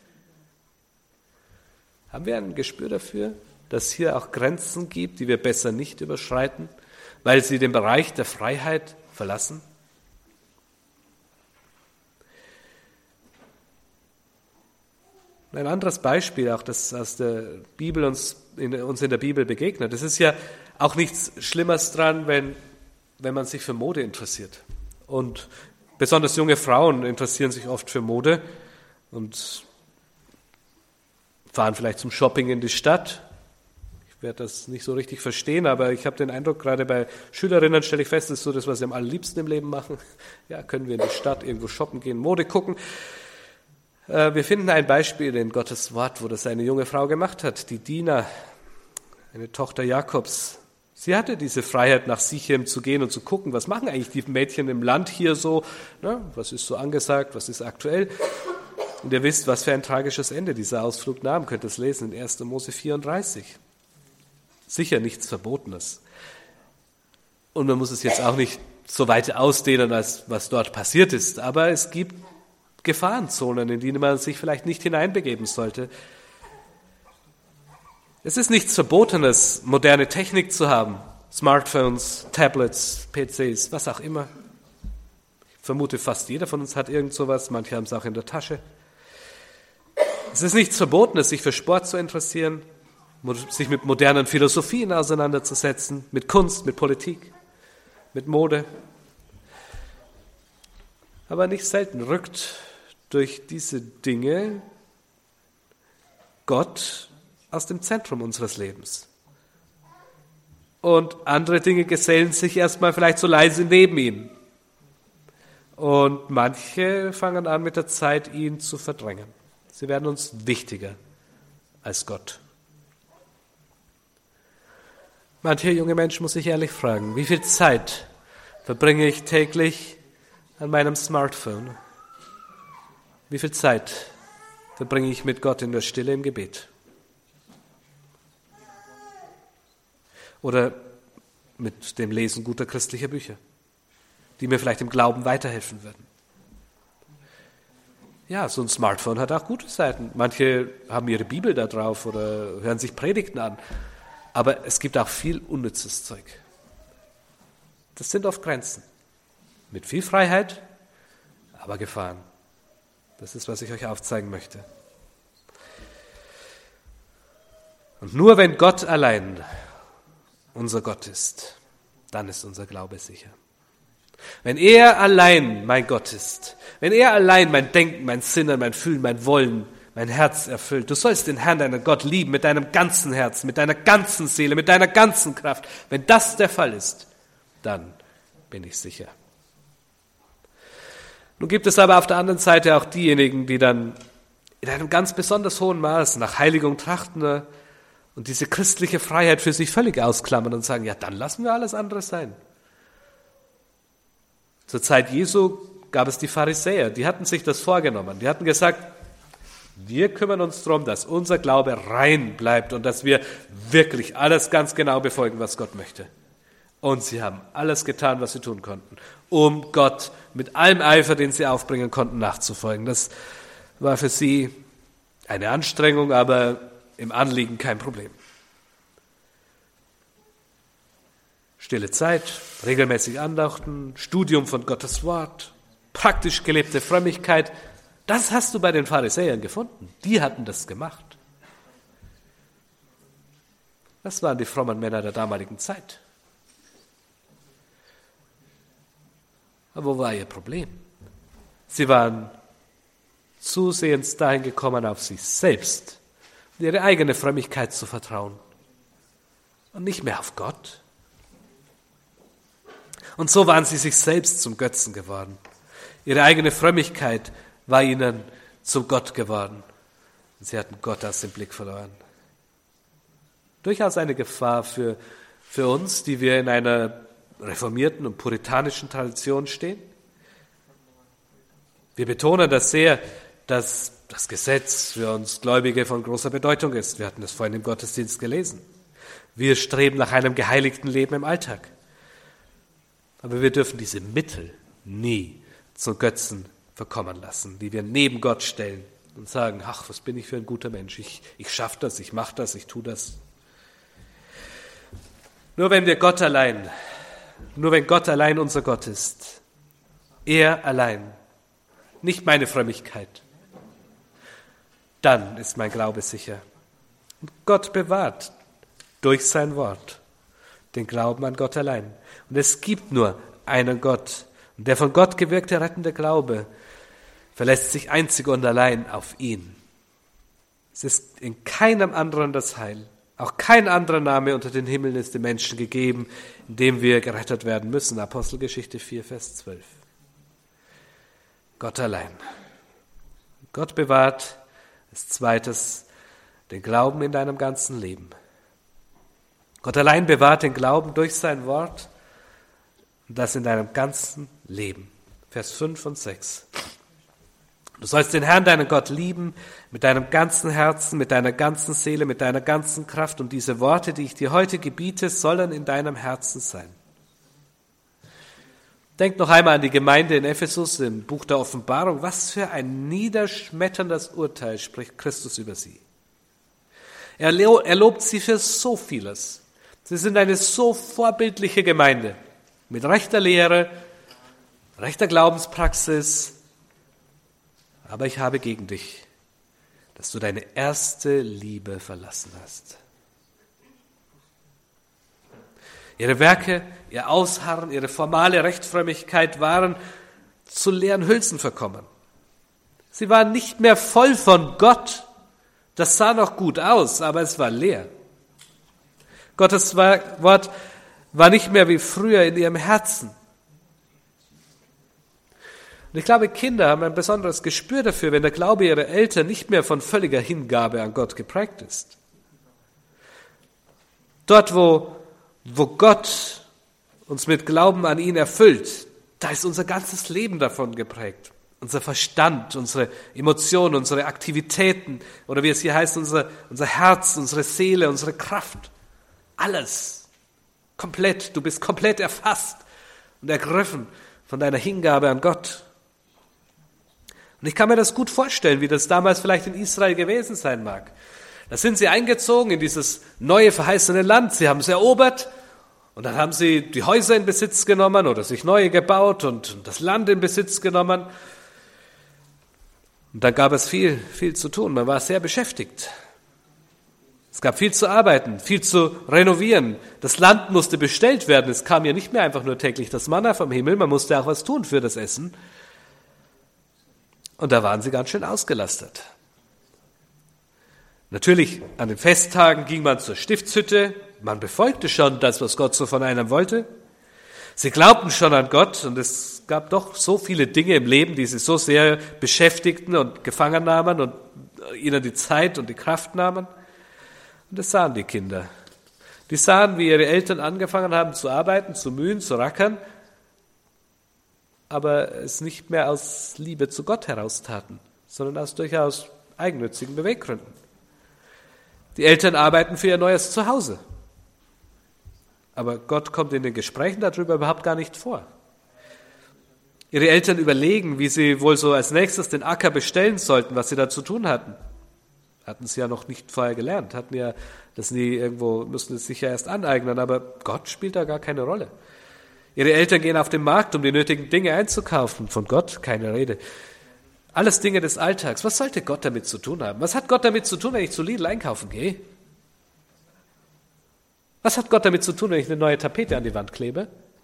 Haben wir ein Gespür dafür, dass hier auch Grenzen gibt, die wir besser nicht überschreiten, weil sie den Bereich der Freiheit verlassen? Ein anderes Beispiel, auch das aus der Bibel uns in, uns in der Bibel begegnet. Es ist ja auch nichts Schlimmes dran, wenn, wenn man sich für Mode interessiert. Und besonders junge Frauen interessieren sich oft für Mode und fahren vielleicht zum Shopping in die Stadt. Ich werde das nicht so richtig verstehen, aber ich habe den Eindruck, gerade bei Schülerinnen stelle ich fest, das ist so das, was sie am allerliebsten im Leben machen. Ja, können wir in die Stadt irgendwo shoppen gehen, Mode gucken. Wir finden ein Beispiel in Gottes Wort, wo das eine junge Frau gemacht hat, die Dina, eine Tochter Jakobs. Sie hatte diese Freiheit, nach Sichem zu gehen und zu gucken, was machen eigentlich die Mädchen im Land hier so, ne? Was ist so angesagt, was ist aktuell. Und ihr wisst, was für ein tragisches Ende dieser Ausflug nahm, könnt ihr es lesen in erster Mose vierunddreißig. Sicher nichts Verbotenes. Und man muss es jetzt auch nicht so weit ausdehnen, als was dort passiert ist, aber es gibt Gefahrenzonen, in die man sich vielleicht nicht hineinbegeben sollte. Es ist nichts Verbotenes, moderne Technik zu haben, Smartphones, Tablets, P Cs, was auch immer. Ich vermute, fast jeder von uns hat irgend sowas, manche haben es auch in der Tasche. Es ist nichts Verbotenes, sich für Sport zu interessieren, sich mit modernen Philosophien auseinanderzusetzen, mit Kunst, mit Politik, mit Mode. Aber nicht selten rückt durch diese Dinge Gott aus dem Zentrum unseres Lebens. Und andere Dinge gesellen sich erstmal vielleicht so leise neben ihn. Und manche fangen an mit der Zeit, ihn zu verdrängen. Sie werden uns wichtiger als Gott. Manche junge Menschen muss ich ehrlich fragen, wie viel Zeit verbringe ich täglich an meinem Smartphone? Wie viel Zeit verbringe ich mit Gott in der Stille im Gebet? Oder mit dem Lesen guter christlicher Bücher, die mir vielleicht im Glauben weiterhelfen würden? Ja, so ein Smartphone hat auch gute Seiten. Manche haben ihre Bibel da drauf oder hören sich Predigten an. Aber es gibt auch viel unnützes Zeug. Das sind oft Grenzen. Mit viel Freiheit, aber Gefahren. Das ist, was ich euch aufzeigen möchte. Und nur wenn Gott allein unser Gott ist, dann ist unser Glaube sicher. Wenn er allein mein Gott ist, wenn er allein mein Denken, mein Sinnen, mein Fühlen, mein Wollen, mein Herz erfüllt. Du sollst den Herrn, deinen Gott, lieben mit deinem ganzen Herzen, mit deiner ganzen Seele, mit deiner ganzen Kraft. Wenn das der Fall ist, dann bin ich sicher. Nun gibt es aber auf der anderen Seite auch diejenigen, die dann in einem ganz besonders hohen Maß nach Heiligung trachten und diese christliche Freiheit für sich völlig ausklammern und sagen, ja, dann lassen wir alles andere sein. Zur Zeit Jesu gab es die Pharisäer, die hatten sich das vorgenommen. Die hatten gesagt, wir kümmern uns darum, dass unser Glaube rein bleibt und dass wir wirklich alles ganz genau befolgen, was Gott möchte. Und sie haben alles getan, was sie tun konnten, um Gott mit allem Eifer, den sie aufbringen konnten, nachzufolgen. Das war für sie eine Anstrengung, aber im Anliegen kein Problem. Stille Zeit, regelmäßig Andachten, Studium von Gottes Wort, praktisch gelebte Frömmigkeit, das hast du bei den Pharisäern gefunden. Die hatten das gemacht. Das waren die frommen Männer der damaligen Zeit. Aber wo war ihr Problem? Sie waren zusehends dahin gekommen, auf sich selbst und ihre eigene Frömmigkeit zu vertrauen und nicht mehr auf Gott. Und so waren sie sich selbst zum Götzen geworden. Ihre eigene Frömmigkeit war ihnen zum Gott geworden. Und sie hatten Gott aus dem Blick verloren. Durchaus eine Gefahr für, für uns, die wir in einer reformierten und puritanischen Tradition stehen. Wir betonen das sehr, dass das Gesetz für uns Gläubige von großer Bedeutung ist. Wir hatten das vorhin im Gottesdienst gelesen. Wir streben nach einem geheiligten Leben im Alltag. Aber wir dürfen diese Mittel nie zum Götzen verkommen lassen, die wir neben Gott stellen und sagen, ach, was bin ich für ein guter Mensch, ich, ich schaffe das, ich mache das, ich tue das. Nur wenn wir Gott allein, nur wenn Gott allein unser Gott ist, er allein, nicht meine Frömmigkeit, dann ist mein Glaube sicher. Und Gott bewahrt durch sein Wort den Glauben an Gott allein. Und es gibt nur einen Gott. Und der von Gott gewirkte rettende Glaube verlässt sich einzig und allein auf ihn. Es ist in keinem anderen das Heil. Auch kein anderer Name unter den Himmeln ist dem Menschen gegeben, in dem wir gerettet werden müssen. Apostelgeschichte vier, Vers zwölf. Gott allein. Gott bewahrt als zweites den Glauben in deinem ganzen Leben. Gott allein bewahrt den Glauben durch sein Wort und das in deinem ganzen Leben. Vers fünf und sechs. Du sollst den Herrn, deinen Gott, lieben mit deinem ganzen Herzen, mit deiner ganzen Seele, mit deiner ganzen Kraft. Und diese Worte, die ich dir heute gebiete, sollen in deinem Herzen sein. Denk noch einmal an die Gemeinde in Ephesus im Buch der Offenbarung. Was für ein niederschmetterndes Urteil spricht Christus über sie. Er lobt sie für so vieles. Sie sind eine so vorbildliche Gemeinde mit rechter Lehre, rechter Glaubenspraxis. Aber ich habe gegen dich, dass du deine erste Liebe verlassen hast. Ihre Werke, ihr Ausharren, ihre formale Rechtfrömmigkeit waren zu leeren Hülsen verkommen. Sie waren nicht mehr voll von Gott. Das sah noch gut aus, aber es war leer. Gottes Wort war nicht mehr wie früher in ihrem Herzen. Und ich glaube, Kinder haben ein besonderes Gespür dafür, wenn der Glaube ihrer Eltern nicht mehr von völliger Hingabe an Gott geprägt ist. Dort, wo, wo Gott uns mit Glauben an ihn erfüllt, da ist unser ganzes Leben davon geprägt. Unser Verstand, unsere Emotionen, unsere Aktivitäten oder wie es hier heißt, unser, unser Herz, unsere Seele, unsere Kraft. Alles. Komplett. Du bist komplett erfasst und ergriffen von deiner Hingabe an Gott. Und ich kann mir das gut vorstellen, wie das damals vielleicht in Israel gewesen sein mag. Da sind sie eingezogen in dieses neue verheißene Land. Sie haben es erobert und dann haben sie die Häuser in Besitz genommen oder sich neue gebaut und das Land in Besitz genommen. Und dann gab es viel, viel zu tun. Man war sehr beschäftigt. Es gab viel zu arbeiten, viel zu renovieren. Das Land musste bestellt werden. Es kam ja nicht mehr einfach nur täglich das Manna vom Himmel. Man musste auch was tun für das Essen. Und da waren sie ganz schön ausgelastet. Natürlich, an den Festtagen ging man zur Stiftshütte. Man befolgte schon das, was Gott so von einem wollte. Sie glaubten schon an Gott und es gab doch so viele Dinge im Leben, die sie so sehr beschäftigten und gefangen nahmen und ihnen die Zeit und die Kraft nahmen. Und das sahen die Kinder. Die sahen, wie ihre Eltern angefangen haben zu arbeiten, zu mühen, zu rackern, aber es nicht mehr aus Liebe zu Gott heraus taten, sondern aus durchaus eigennützigen Beweggründen. Die Eltern arbeiten für ihr neues Zuhause, aber Gott kommt in den Gesprächen darüber überhaupt gar nicht vor. Ihre Eltern überlegen, wie sie wohl so als nächstes den Acker bestellen sollten, was sie da zu tun hatten. Hatten sie ja noch nicht vorher gelernt, hatten ja das nie irgendwo, müssten es sich ja erst aneignen, aber Gott spielt da gar keine Rolle. Ihre Eltern gehen auf den Markt, um die nötigen Dinge einzukaufen. Von Gott keine Rede. Alles Dinge des Alltags. Was sollte Gott damit zu tun haben? Was hat Gott damit zu tun, wenn ich zu Lidl einkaufen gehe? Was hat Gott damit zu tun, wenn ich eine neue Tapete an die Wand klebe?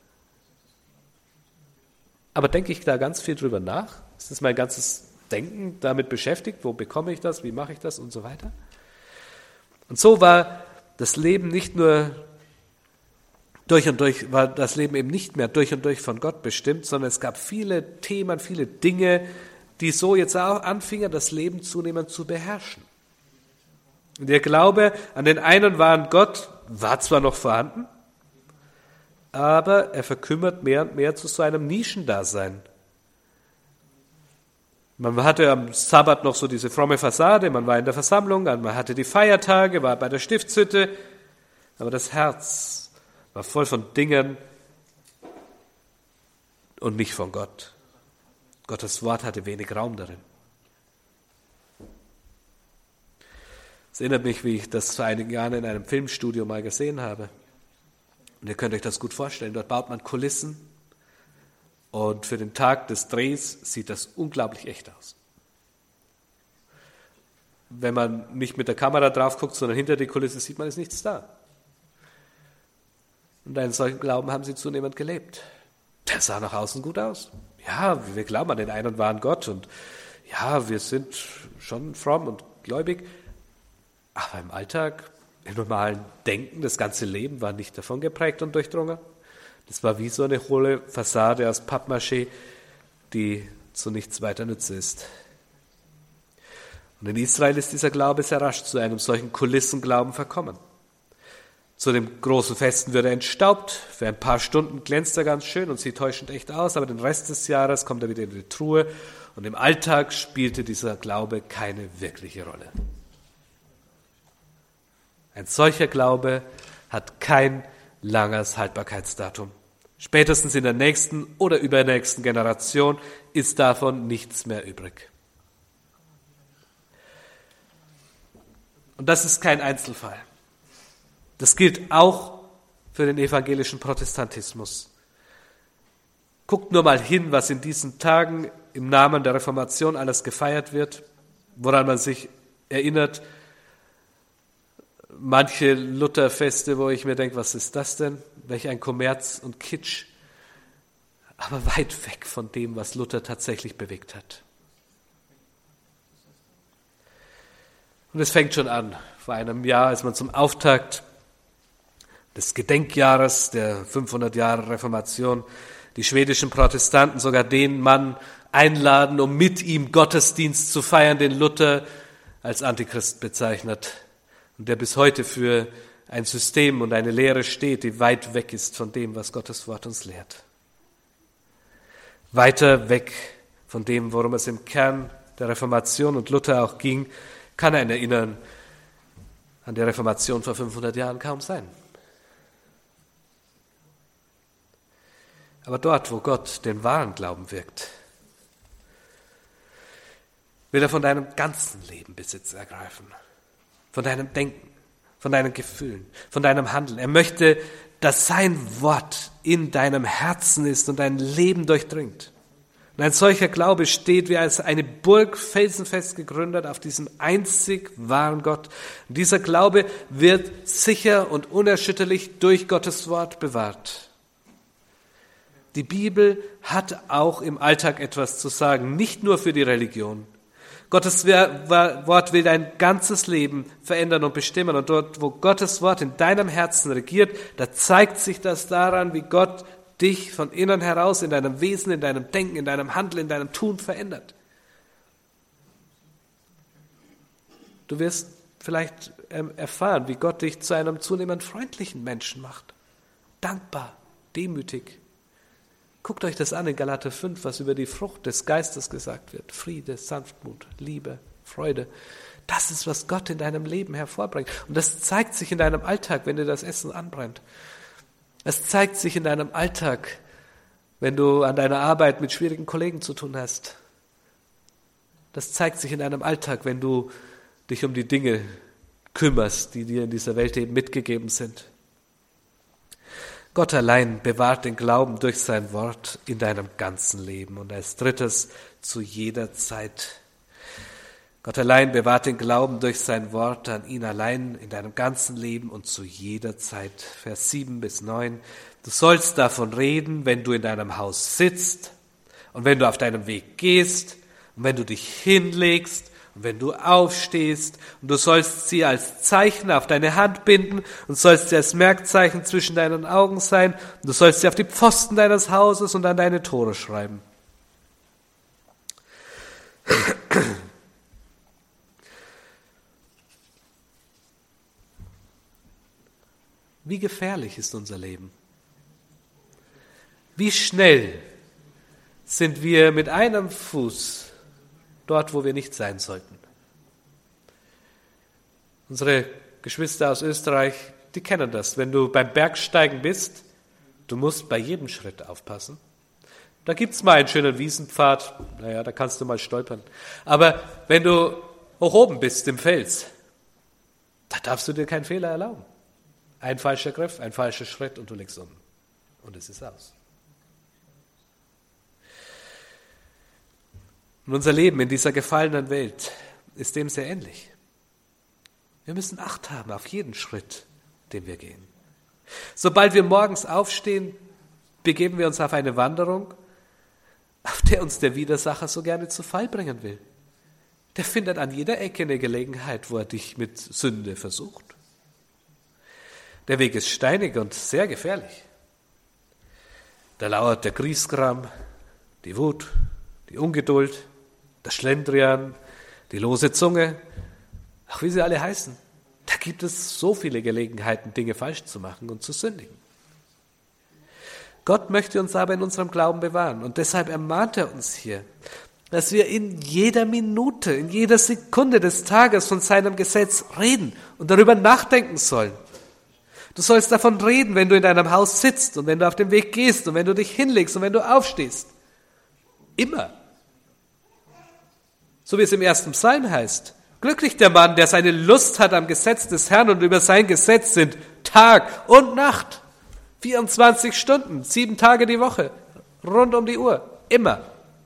Aber denke ich da ganz viel drüber nach? Ist das mein ganzes Denken damit beschäftigt? Wo bekomme ich das? Wie mache ich das? Und so weiter. Und so war das Leben nicht nur durch und durch, war das Leben eben nicht mehr durch und durch von Gott bestimmt, sondern es gab viele Themen, viele Dinge, die so jetzt auch anfingen, das Leben zunehmend zu beherrschen. Und der Glaube an den einen wahren Gott war zwar noch vorhanden, aber er verkümmert mehr und mehr zu so einem Nischendasein. Man hatte am Sabbat noch so diese fromme Fassade, man war in der Versammlung, man hatte die Feiertage, war bei der Stiftshütte, aber das Herz war voll von Dingen und nicht von Gott. Gottes Wort hatte wenig Raum darin. Es erinnert mich, wie ich das vor einigen Jahren in einem Filmstudio mal gesehen habe. Und ihr könnt euch das gut vorstellen. Dort baut man Kulissen und für den Tag des Drehs sieht das unglaublich echt aus. Wenn man nicht mit der Kamera drauf guckt, sondern hinter die Kulisse, sieht man, ist nichts da. Und einen solchen Glauben haben sie zunehmend gelebt. Der sah nach außen gut aus. Ja, wir glauben an den einen wahren Gott und ja, wir sind schon fromm und gläubig. Aber im Alltag, im normalen Denken, das ganze Leben war nicht davon geprägt und durchdrungen. Das war wie so eine hohle Fassade aus Pappmaché, die zu nichts weiter nütze ist. Und in Israel ist dieser Glaube sehr rasch zu einem solchen Kulissenglauben verkommen. Zu den großen Festen wird er entstaubt. Für ein paar Stunden glänzt er ganz schön und sieht täuschend echt aus, aber den Rest des Jahres kommt er wieder in die Truhe und im Alltag spielte dieser Glaube keine wirkliche Rolle. Ein solcher Glaube hat kein langes Haltbarkeitsdatum. Spätestens in der nächsten oder übernächsten Generation ist davon nichts mehr übrig. Und das ist kein Einzelfall. Das gilt auch für den evangelischen Protestantismus. Guckt nur mal hin, was in diesen Tagen im Namen der Reformation alles gefeiert wird, woran man sich erinnert. Manche Lutherfeste, wo ich mir denke, was ist das denn? welch ein Kommerz und Kitsch, aber weit weg von dem, was Luther tatsächlich bewegt hat. Und es fängt schon an, vor einem Jahr, als man zum Auftakt des Gedenkjahres der fünfhundert Jahre Reformation die schwedischen Protestanten sogar den Mann einladen, um mit ihm Gottesdienst zu feiern, den Luther als Antichrist bezeichnet und der bis heute für ein System und eine Lehre steht, die weit weg ist von dem, was Gottes Wort uns lehrt. Weiter weg von dem, worum es im Kern der Reformation und Luther auch ging, kann ein Erinnern an die Reformation vor fünfhundert Jahren kaum sein. Aber dort, wo Gott den wahren Glauben wirkt, will er von deinem ganzen Leben Besitz ergreifen, von deinem Denken, von deinen Gefühlen, von deinem Handeln. Er möchte, dass sein Wort in deinem Herzen ist und dein Leben durchdringt. Und ein solcher Glaube steht wie als eine Burg felsenfest gegründet auf diesem einzig wahren Gott. Und dieser Glaube wird sicher und unerschütterlich durch Gottes Wort bewahrt. Die Bibel hat auch im Alltag etwas zu sagen, nicht nur für die Religion. Gottes Wort will dein ganzes Leben verändern und bestimmen. Und dort, wo Gottes Wort in deinem Herzen regiert, da zeigt sich das daran, wie Gott dich von innen heraus in deinem Wesen, in deinem Denken, in deinem Handeln, in deinem Tun verändert. Du wirst vielleicht erfahren, wie Gott dich zu einem zunehmend freundlichen Menschen macht. Dankbar, demütig. Guckt euch das an in Galater fünf, was über die Frucht des Geistes gesagt wird. Friede, Sanftmut, Liebe, Freude. Das ist, was Gott in deinem Leben hervorbringt. Und das zeigt sich in deinem Alltag, wenn dir das Essen anbrennt. Es zeigt sich in deinem Alltag, wenn du an deiner Arbeit mit schwierigen Kollegen zu tun hast. Das zeigt sich in deinem Alltag, wenn du dich um die Dinge kümmerst, die dir in dieser Welt eben mitgegeben sind. Gott allein bewahrt den Glauben durch sein Wort in deinem ganzen Leben. Und als drittes, zu jeder Zeit. Gott allein bewahrt den Glauben durch sein Wort an ihn allein in deinem ganzen Leben und zu jeder Zeit. Vers sieben bis neun. Du sollst davon reden, wenn du in deinem Haus sitzt und wenn du auf deinem Weg gehst und wenn du dich hinlegst und wenn du aufstehst. Und du sollst sie als Zeichen auf deine Hand binden und sollst sie als Merkzeichen zwischen deinen Augen sein. Und du sollst sie auf die Pfosten deines Hauses und an deine Tore schreiben. Wie gefährlich ist unser Leben? Wie schnell sind wir mit einem Fuß dort, wo wir nicht sein sollten? Unsere Geschwister aus Österreich, die kennen das. Wenn du beim Bergsteigen bist, du musst bei jedem Schritt aufpassen. Da gibt's mal einen schönen Wiesenpfad, naja, da kannst du mal stolpern. Aber wenn du hoch oben bist im Fels, da darfst du dir keinen Fehler erlauben. Ein falscher Griff, ein falscher Schritt und du legst um. Und es ist aus. Und unser Leben in dieser gefallenen Welt ist dem sehr ähnlich. Wir müssen Acht haben auf jeden Schritt, den wir gehen. Sobald wir morgens aufstehen, begeben wir uns auf eine Wanderung, auf der uns der Widersacher so gerne zu Fall bringen will. Der findet an jeder Ecke eine Gelegenheit, wo er dich mit Sünde versucht. Der Weg ist steinig und sehr gefährlich. Da lauert der Griesgram, die Wut, die Ungeduld, der Schlendrian, die lose Zunge, ach wie sie alle heißen. Da gibt es so viele Gelegenheiten, Dinge falsch zu machen und zu sündigen. Gott möchte uns aber in unserem Glauben bewahren und deshalb ermahnt er uns hier, dass wir in jeder Minute, in jeder Sekunde des Tages von seinem Gesetz reden und darüber nachdenken sollen. Du sollst davon reden, wenn du in deinem Haus sitzt und wenn du auf dem Weg gehst und wenn du dich hinlegst und wenn du aufstehst. Immer. So wie es im ersten Psalm heißt. Glücklich der Mann, der seine Lust hat am Gesetz des Herrn und über sein Gesetz sind Tag und Nacht. vierundzwanzig Stunden, sieben Tage die Woche, rund um die Uhr, immer.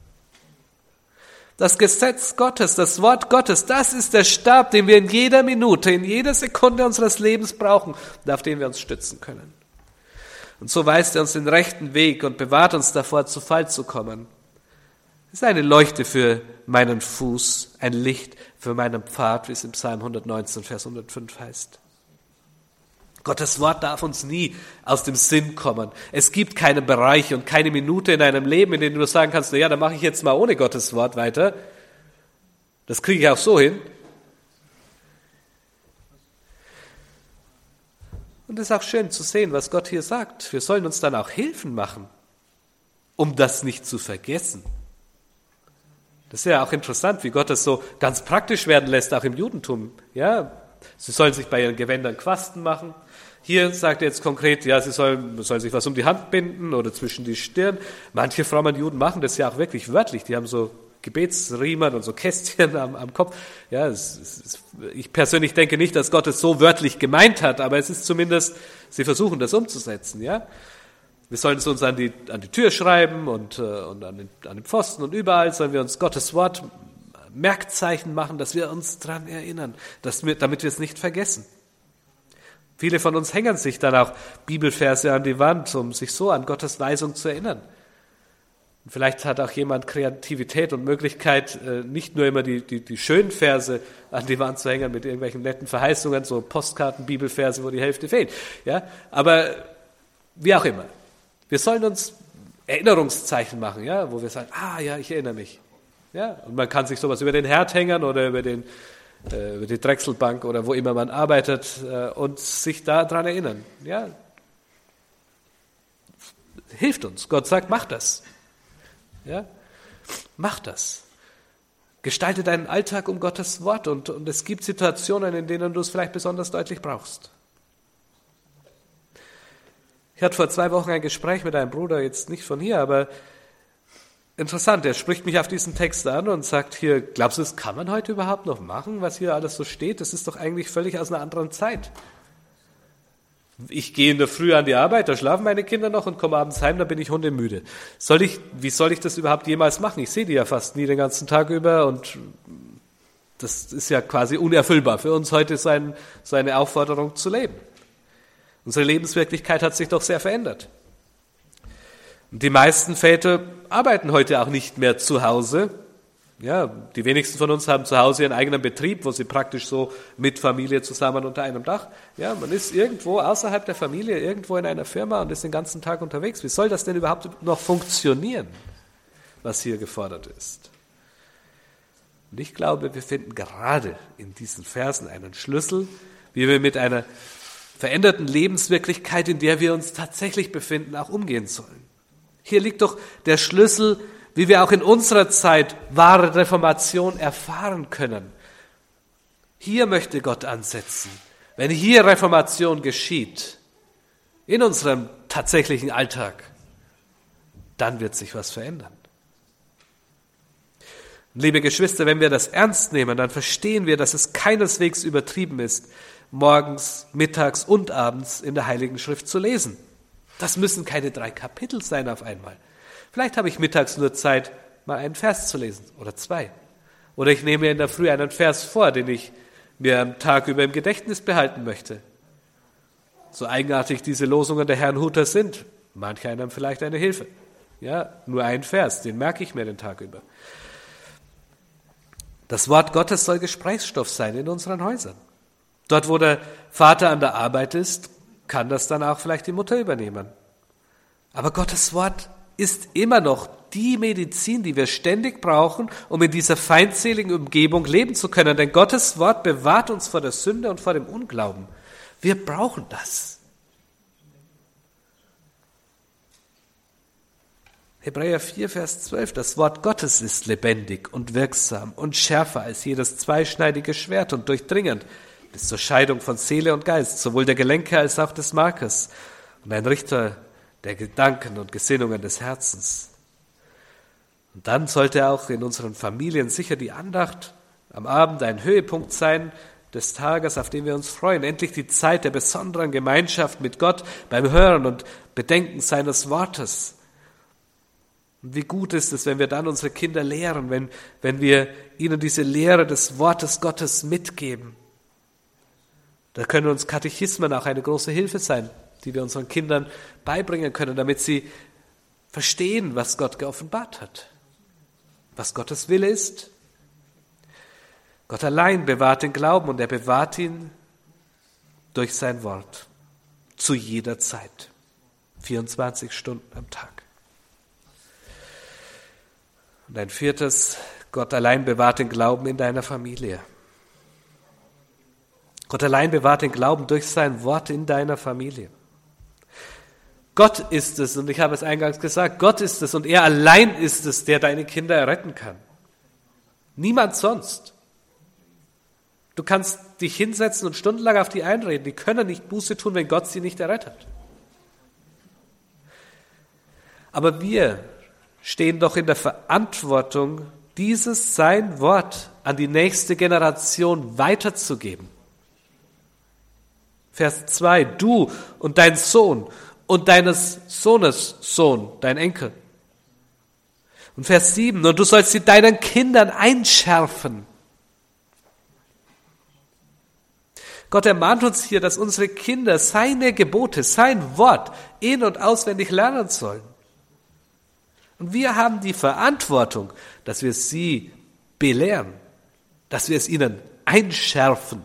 Das Gesetz Gottes, das Wort Gottes, das ist der Stab, den wir in jeder Minute, in jeder Sekunde unseres Lebens brauchen und auf den wir uns stützen können. Und so weist er uns den rechten Weg und bewahrt uns davor, zu Fall zu kommen. Es ist eine Leuchte für meinen Fuß, ein Licht für meinen Pfad, wie es im Psalm hundertneunzehn, Vers hundertfünf heißt. Gottes Wort darf uns nie aus dem Sinn kommen. Es gibt keinen Bereich und keine Minute in deinem Leben, in dem du sagen kannst, na ja, dann mache ich jetzt mal ohne Gottes Wort weiter. Das kriege ich auch so hin. Und es ist auch schön zu sehen, was Gott hier sagt. Wir sollen uns dann auch Hilfen machen, um das nicht zu vergessen. Das ist ja auch interessant, wie Gott das so ganz praktisch werden lässt, auch im Judentum. Ja, sie sollen sich bei ihren Gewändern Quasten machen. Hier sagt er jetzt konkret, ja, sie sollen, sollen sich was um die Hand binden oder zwischen die Stirn. Manche frommen Juden machen das ja auch wirklich wörtlich. Die haben so Gebetsriemen und so Kästchen am, am Kopf. Ja, es, es, ich persönlich denke nicht, dass Gott es so wörtlich gemeint hat, aber es ist zumindest, sie versuchen das umzusetzen. Ja, wir sollen es uns an die, an die Tür schreiben und, und an, den, an den Pfosten und überall sollen wir uns Gottes Wort Merkzeichen machen, dass wir uns daran erinnern, dass wir, damit wir es nicht vergessen. Viele von uns hängen sich dann auch Bibelverse an die Wand, um sich so an Gottes Weisung zu erinnern. Und vielleicht hat auch jemand Kreativität und Möglichkeit, nicht nur immer die, die, die schönen Verse an die Wand zu hängen mit irgendwelchen netten Verheißungen, so Postkarten, Bibelverse, wo die Hälfte fehlt. Ja, aber wie auch immer. Wir sollen uns Erinnerungszeichen machen, ja, wo wir sagen, ah ja, ich erinnere mich. Ja, und man kann sich sowas über den Herd hängen oder über, den, äh, über die Drechselbank oder wo immer man arbeitet äh, und sich daran erinnern. Ja, hilft uns. Gott sagt, mach das. Ja, mach das. Gestalte deinen Alltag um Gottes Wort und, und es gibt Situationen, in denen du es vielleicht besonders deutlich brauchst. Ich hatte vor zwei Wochen ein Gespräch mit einem Bruder, jetzt nicht von hier, aber interessant, er spricht mich auf diesen Text an und sagt hier, glaubst du, das kann man heute überhaupt noch machen, was hier alles so steht? Das ist doch eigentlich völlig aus einer anderen Zeit. Ich gehe in der Früh an die Arbeit, da schlafen meine Kinder noch und komme abends heim, da bin ich hundemüde. Soll ich, wie soll ich das überhaupt jemals machen? Ich sehe die ja fast nie den ganzen Tag über und das ist ja quasi unerfüllbar. Für uns heute ist ein, so eine Aufforderung zu leben. Unsere Lebenswirklichkeit hat sich doch sehr verändert. Und die meisten Väter arbeiten heute auch nicht mehr zu Hause. Ja, die wenigsten von uns haben zu Hause ihren eigenen Betrieb, wo sie praktisch so mit Familie zusammen unter einem Dach. Ja, man ist irgendwo außerhalb der Familie, irgendwo in einer Firma und ist den ganzen Tag unterwegs. Wie soll das denn überhaupt noch funktionieren, was hier gefordert ist? Und ich glaube, wir finden gerade in diesen Versen einen Schlüssel, wie wir mit einer veränderten Lebenswirklichkeit, in der wir uns tatsächlich befinden, auch umgehen sollen. Hier liegt doch der Schlüssel, wie wir auch in unserer Zeit wahre Reformation erfahren können. Hier möchte Gott ansetzen. Wenn hier Reformation geschieht, in unserem tatsächlichen Alltag, dann wird sich was verändern. Liebe Geschwister, wenn wir das ernst nehmen, dann verstehen wir, dass es keineswegs übertrieben ist, morgens, mittags und abends in der Heiligen Schrift zu lesen. Das müssen keine drei Kapitel sein auf einmal. Vielleicht habe ich mittags nur Zeit, mal einen Vers zu lesen oder zwei. Oder ich nehme mir in der Früh einen Vers vor, den ich mir am Tag über im Gedächtnis behalten möchte. So eigenartig diese Losungen der Herrnhuter sind, manch einem vielleicht eine Hilfe. Ja, nur ein Vers, den merke ich mir den Tag über. Das Wort Gottes soll Gesprächsstoff sein in unseren Häusern. Dort, wo der Vater an der Arbeit ist, kann das dann auch vielleicht die Mutter übernehmen. Aber Gottes Wort ist immer noch die Medizin, die wir ständig brauchen, um in dieser feindseligen Umgebung leben zu können. Denn Gottes Wort bewahrt uns vor der Sünde und vor dem Unglauben. Wir brauchen das. Hebräer vier, Vers zwölf, das Wort Gottes ist lebendig und wirksam und schärfer als jedes zweischneidige Schwert und durchdringend bis zur Scheidung von Seele und Geist, sowohl der Gelenke als auch des Markes und ein Richter der Gedanken und Gesinnungen des Herzens. Und dann sollte auch in unseren Familien sicher die Andacht am Abend ein Höhepunkt sein des Tages, auf den wir uns freuen. Endlich die Zeit der besonderen Gemeinschaft mit Gott beim Hören und Bedenken seines Wortes. Und wie gut ist es, wenn wir dann unsere Kinder lehren, wenn, wenn wir ihnen diese Lehre des Wortes Gottes mitgeben. Da können uns Katechismen auch eine große Hilfe sein. die wir unseren Kindern beibringen können, damit sie verstehen, was Gott geoffenbart hat, was Gottes Wille ist. Gott allein bewahrt den Glauben und er bewahrt ihn durch sein Wort zu jeder Zeit, vierundzwanzig Stunden am Tag. Und ein viertes, Gott allein bewahrt den Glauben in deiner Familie. Gott allein bewahrt den Glauben durch sein Wort in deiner Familie. Gott ist es, und ich habe es eingangs gesagt, Gott ist es und er allein ist es, der deine Kinder erretten kann. Niemand sonst. Du kannst dich hinsetzen und stundenlang auf die einreden. Die können nicht Buße tun, wenn Gott sie nicht errettet. Aber wir stehen doch in der Verantwortung, dieses sein Wort an die nächste Generation weiterzugeben. Vers zwei, du und dein Sohn und deines Sohnes Sohn, dein Enkel. Und Vers sieben, und du sollst sie deinen Kindern einschärfen. Gott ermahnt uns hier, dass unsere Kinder seine Gebote, sein Wort in- und auswendig lernen sollen. Und wir haben die Verantwortung, dass wir sie belehren, dass wir es ihnen einschärfen.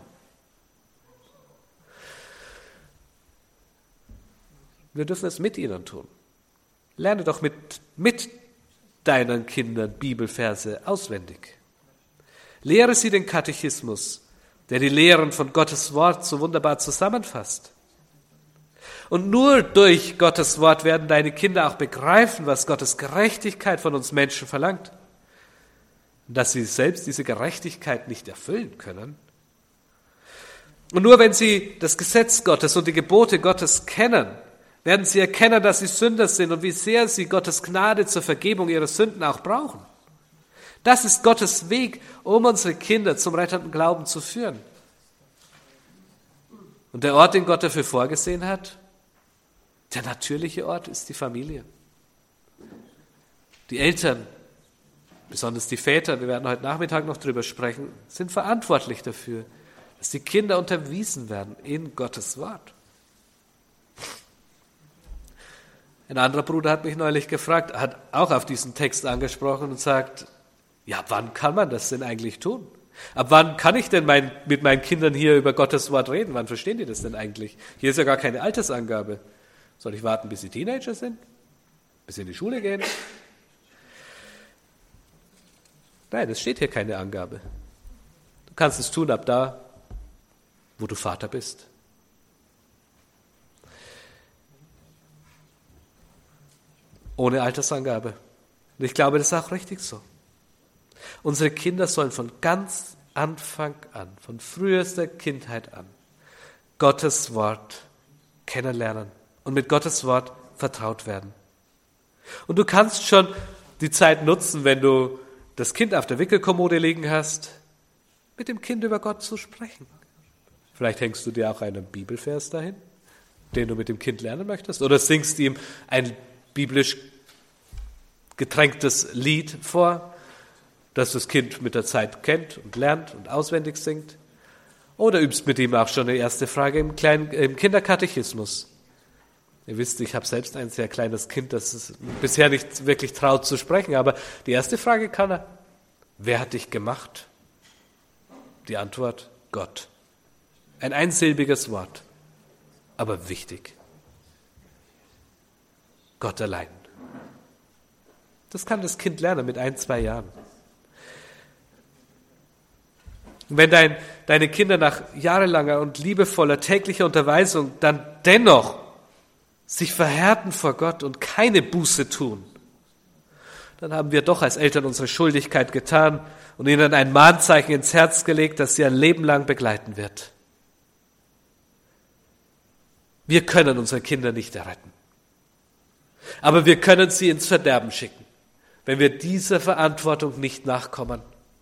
Wir dürfen es mit ihnen tun. Lerne doch mit, mit deinen Kindern Bibelverse auswendig. Lehre sie den Katechismus, der die Lehren von Gottes Wort so wunderbar zusammenfasst. Und nur durch Gottes Wort werden deine Kinder auch begreifen, was Gottes Gerechtigkeit von uns Menschen verlangt. Und dass sie selbst diese Gerechtigkeit nicht erfüllen können. Und nur wenn sie das Gesetz Gottes und die Gebote Gottes kennen, werden sie erkennen, dass sie Sünder sind und wie sehr sie Gottes Gnade zur Vergebung ihrer Sünden auch brauchen. Das ist Gottes Weg, um unsere Kinder zum rettenden Glauben zu führen. Und der Ort, den Gott dafür vorgesehen hat, der natürliche Ort ist die Familie. Die Eltern, besonders die Väter, wir werden heute Nachmittag noch drüber sprechen, sind verantwortlich dafür, dass die Kinder unterwiesen werden in Gottes Wort. Ein anderer Bruder hat mich neulich gefragt, hat auch auf diesen Text angesprochen und sagt, ja, wann kann man das denn eigentlich tun? Ab wann kann ich denn mein, mit meinen Kindern hier über Gottes Wort reden? Wann verstehen die das denn eigentlich? Hier ist ja gar keine Altersangabe. Soll ich warten, bis sie Teenager sind? Bis sie in die Schule gehen? Nein, es steht hier keine Angabe. Du kannst es tun ab da, wo du Vater bist. Ohne Altersangabe. Und ich glaube, das ist auch richtig so. Unsere Kinder sollen von ganz Anfang an, von frühester Kindheit an, Gottes Wort kennenlernen und mit Gottes Wort vertraut werden. Und du kannst schon die Zeit nutzen, wenn du das Kind auf der Wickelkommode liegen hast, mit dem Kind über Gott zu sprechen. Vielleicht hängst du dir auch einen Bibelvers dahin, den du mit dem Kind lernen möchtest, oder singst ihm ein biblisch getränktes Lied vor, das das Kind mit der Zeit kennt und lernt und auswendig singt. Oder übst mit ihm auch schon eine erste Frage im, kleinen, im Kinderkatechismus. Ihr wisst, ich habe selbst ein sehr kleines Kind, das es bisher nicht wirklich traut zu sprechen, aber die erste Frage kann er. Wer hat dich gemacht? Die Antwort, Gott. Ein einsilbiges Wort, aber wichtig. Gott allein. Das kann das Kind lernen mit ein, zwei Jahren. Und wenn dein, deine Kinder nach jahrelanger und liebevoller täglicher Unterweisung dann dennoch sich verhärten vor Gott und keine Buße tun, dann haben wir doch als Eltern unsere Schuldigkeit getan und ihnen ein Mahnzeichen ins Herz gelegt, das sie ein Leben lang begleiten wird. Wir können unsere Kinder nicht erretten. Aber wir können sie ins Verderben schicken, wenn wir dieser Verantwortung nicht nachkommen.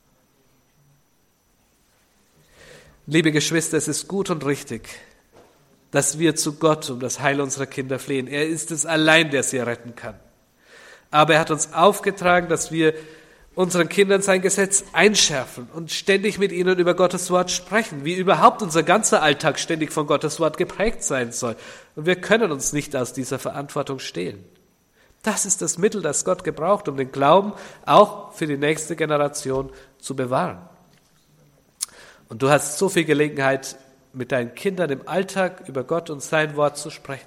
Liebe Geschwister, es ist gut und richtig, dass wir zu Gott um das Heil unserer Kinder flehen. Er ist es allein, der sie retten kann. Aber er hat uns aufgetragen, dass wir unseren Kindern sein Gesetz einschärfen und ständig mit ihnen über Gottes Wort sprechen, wie überhaupt unser ganzer Alltag ständig von Gottes Wort geprägt sein soll. Und wir können uns nicht aus dieser Verantwortung stehlen. Das ist das Mittel, das Gott gebraucht, um den Glauben auch für die nächste Generation zu bewahren. Und du hast so viel Gelegenheit, mit deinen Kindern im Alltag über Gott und sein Wort zu sprechen.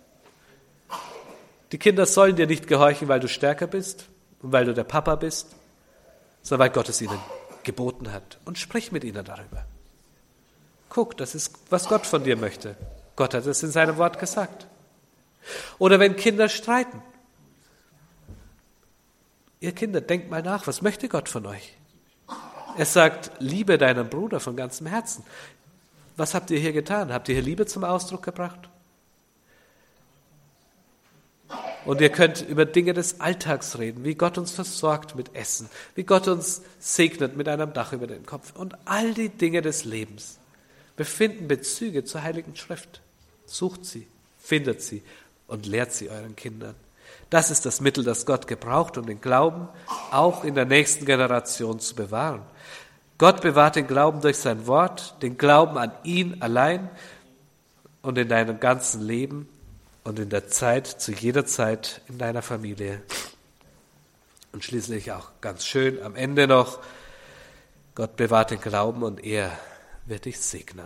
Die Kinder sollen dir nicht gehorchen, weil du stärker bist und weil du der Papa bist, sondern weil Gott es ihnen geboten hat. Und sprich mit ihnen darüber. Guck, das ist, was Gott von dir möchte. Gott hat es in seinem Wort gesagt. Oder wenn Kinder streiten. Ihr Kinder, denkt mal nach, was möchte Gott von euch? Er sagt, liebe deinen Bruder von ganzem Herzen. Was habt ihr hier getan? Habt ihr hier Liebe zum Ausdruck gebracht? Und ihr könnt über Dinge des Alltags reden, wie Gott uns versorgt mit Essen, wie Gott uns segnet mit einem Dach über den Kopf. Und all die Dinge des Lebens befinden Bezüge zur Heiligen Schrift. Sucht sie, findet sie und lehrt sie euren Kindern. Das ist das Mittel, das Gott gebraucht, um den Glauben auch in der nächsten Generation zu bewahren. Gott bewahrt den Glauben durch sein Wort, den Glauben an ihn allein und in deinem ganzen Leben und in der Zeit, zu jeder Zeit in deiner Familie. Und schließlich auch ganz schön am Ende noch, Gott bewahrt den Glauben und er wird dich segnen.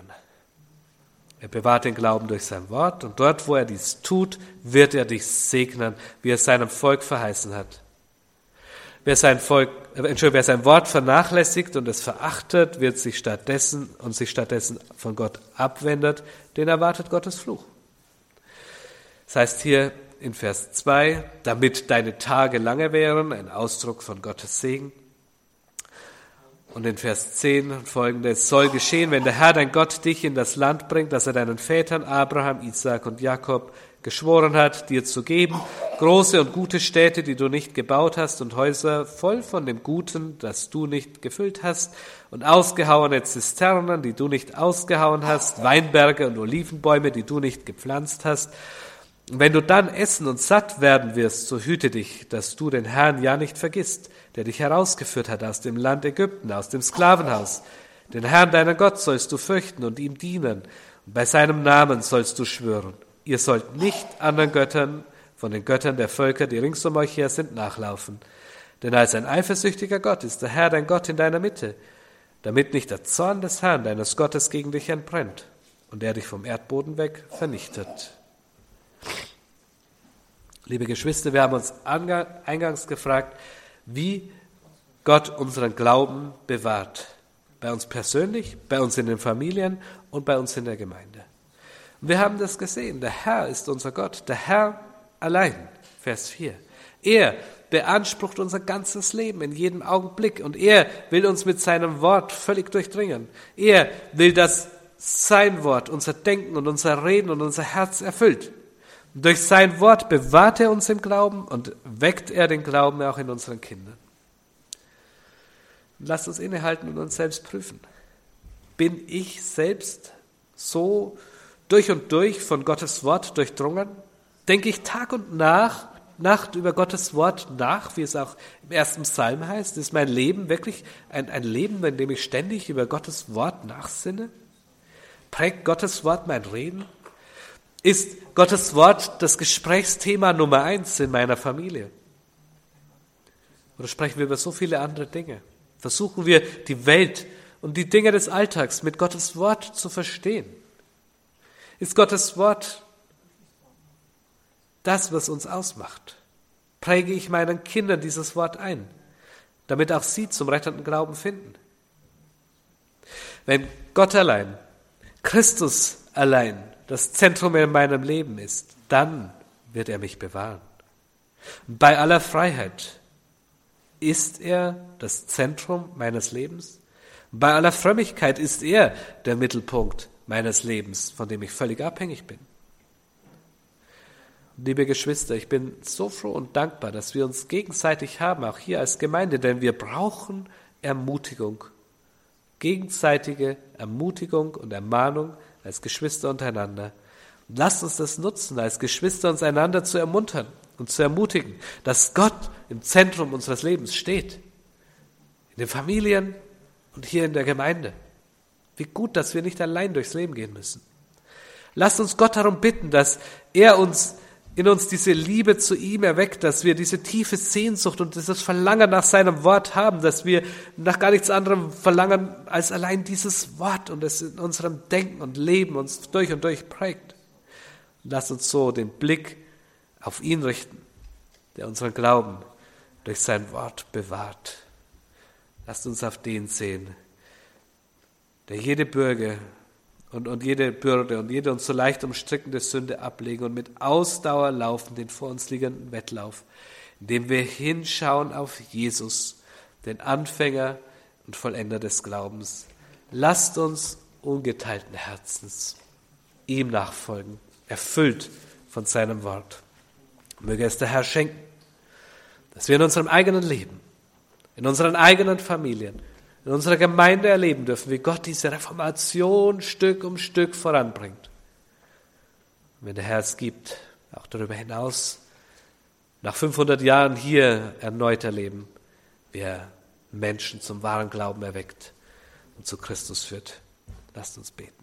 Er bewahrt den Glauben durch sein Wort und dort, wo er dies tut, wird er dich segnen, wie er seinem Volk verheißen hat. Wer sein Volk, äh, Entschuldigung, wer sein Wort vernachlässigt und es verachtet, wird sich stattdessen und sich stattdessen von Gott abwendet, den erwartet Gottes Fluch. Das heißt hier in Vers zwei, damit deine Tage lange wären, ein Ausdruck von Gottes Segen. Und in Vers zehn und folgende, es soll geschehen, wenn der Herr dein Gott dich in das Land bringt, das er deinen Vätern Abraham, Isaak und Jakob geschworen hat, dir zu geben, große und gute Städte, die du nicht gebaut hast und Häuser voll von dem Guten, das du nicht gefüllt hast und ausgehauene Zisternen, die du nicht ausgehauen hast, Weinberge und Olivenbäume, die du nicht gepflanzt hast. Und wenn du dann essen und satt werden wirst, so hüte dich, dass du den Herrn ja nicht vergisst, der dich herausgeführt hat aus dem Land Ägypten, aus dem Sklavenhaus. Den Herrn, deinen Gott, sollst du fürchten und ihm dienen. Und bei seinem Namen sollst du schwören. Ihr sollt nicht anderen Göttern von den Göttern der Völker, die rings um euch her sind, nachlaufen. Denn als ein eifersüchtiger Gott ist der Herr, dein Gott, in deiner Mitte, damit nicht der Zorn des Herrn, deines Gottes, gegen dich entbrennt und er dich vom Erdboden weg vernichtet. Liebe Geschwister, wir haben uns eingangs gefragt, wie Gott unseren Glauben bewahrt. Bei uns persönlich, bei uns in den Familien und bei uns in der Gemeinde. Und wir haben das gesehen. Der Herr ist unser Gott. Der Herr allein. Vers vier. Er beansprucht unser ganzes Leben in jedem Augenblick. Und er will uns mit seinem Wort völlig durchdringen. Er will, dass sein Wort unser Denken und unser Reden und unser Herz erfüllt. Und durch sein Wort bewahrt er uns im Glauben und weckt er den Glauben auch in unseren Kindern. Und lasst uns innehalten und uns selbst prüfen. Bin ich selbst so durch und durch von Gottes Wort durchdrungen? Denke ich Tag und Nacht, Nacht über Gottes Wort nach, wie es auch im ersten Psalm heißt? Ist mein Leben wirklich ein, ein Leben, in dem ich ständig über Gottes Wort nachsinne? Prägt Gottes Wort mein Reden? Ist Gottes Wort das Gesprächsthema Nummer eins in meiner Familie? Oder sprechen wir über so viele andere Dinge? Versuchen wir, die Welt und die Dinge des Alltags mit Gottes Wort zu verstehen? Ist Gottes Wort das, was uns ausmacht? Präge ich meinen Kindern dieses Wort ein, damit auch sie zum rettenden Glauben finden? Wenn Gott allein, Christus allein, das Zentrum in meinem Leben ist, dann wird er mich bewahren. Bei aller Freiheit ist er das Zentrum meines Lebens. Bei aller Frömmigkeit ist er der Mittelpunkt meines Lebens, von dem ich völlig abhängig bin. Liebe Geschwister, ich bin so froh und dankbar, dass wir uns gegenseitig haben, auch hier als Gemeinde, denn wir brauchen Ermutigung, gegenseitige Ermutigung und Ermahnung als Geschwister untereinander. Und lasst uns das nutzen, als Geschwister uns einander zu ermuntern und zu ermutigen, dass Gott im Zentrum unseres Lebens steht in den Familien und hier in der Gemeinde. Wie gut, dass wir nicht allein durchs Leben gehen müssen. Lasst uns Gott darum bitten, dass er uns in uns diese Liebe zu ihm erweckt, dass wir diese tiefe Sehnsucht und dieses Verlangen nach seinem Wort haben, dass wir nach gar nichts anderem verlangen als allein dieses Wort und es in unserem Denken und Leben uns durch und durch prägt. Lasst uns so den Blick auf ihn richten, der unseren Glauben durch sein Wort bewahrt. Lasst uns auf den sehen, der jede Bürde und, und jede Bürde und jede uns so leicht umstrickende Sünde ablegen und mit Ausdauer laufen den vor uns liegenden Wettlauf, indem wir hinschauen auf Jesus, den Anfänger und Vollender des Glaubens. Lasst uns ungeteilten Herzens ihm nachfolgen, erfüllt von seinem Wort. Möge es der Herr schenken, dass wir in unserem eigenen Leben, in unseren eigenen Familien, in unserer Gemeinde erleben dürfen, wie Gott diese Reformation Stück um Stück voranbringt. Und wenn der Herr es gibt, auch darüber hinaus, nach fünfhundert Jahren hier erneut erleben, wie er Menschen zum wahren Glauben erweckt und zu Christus führt. Lasst uns beten.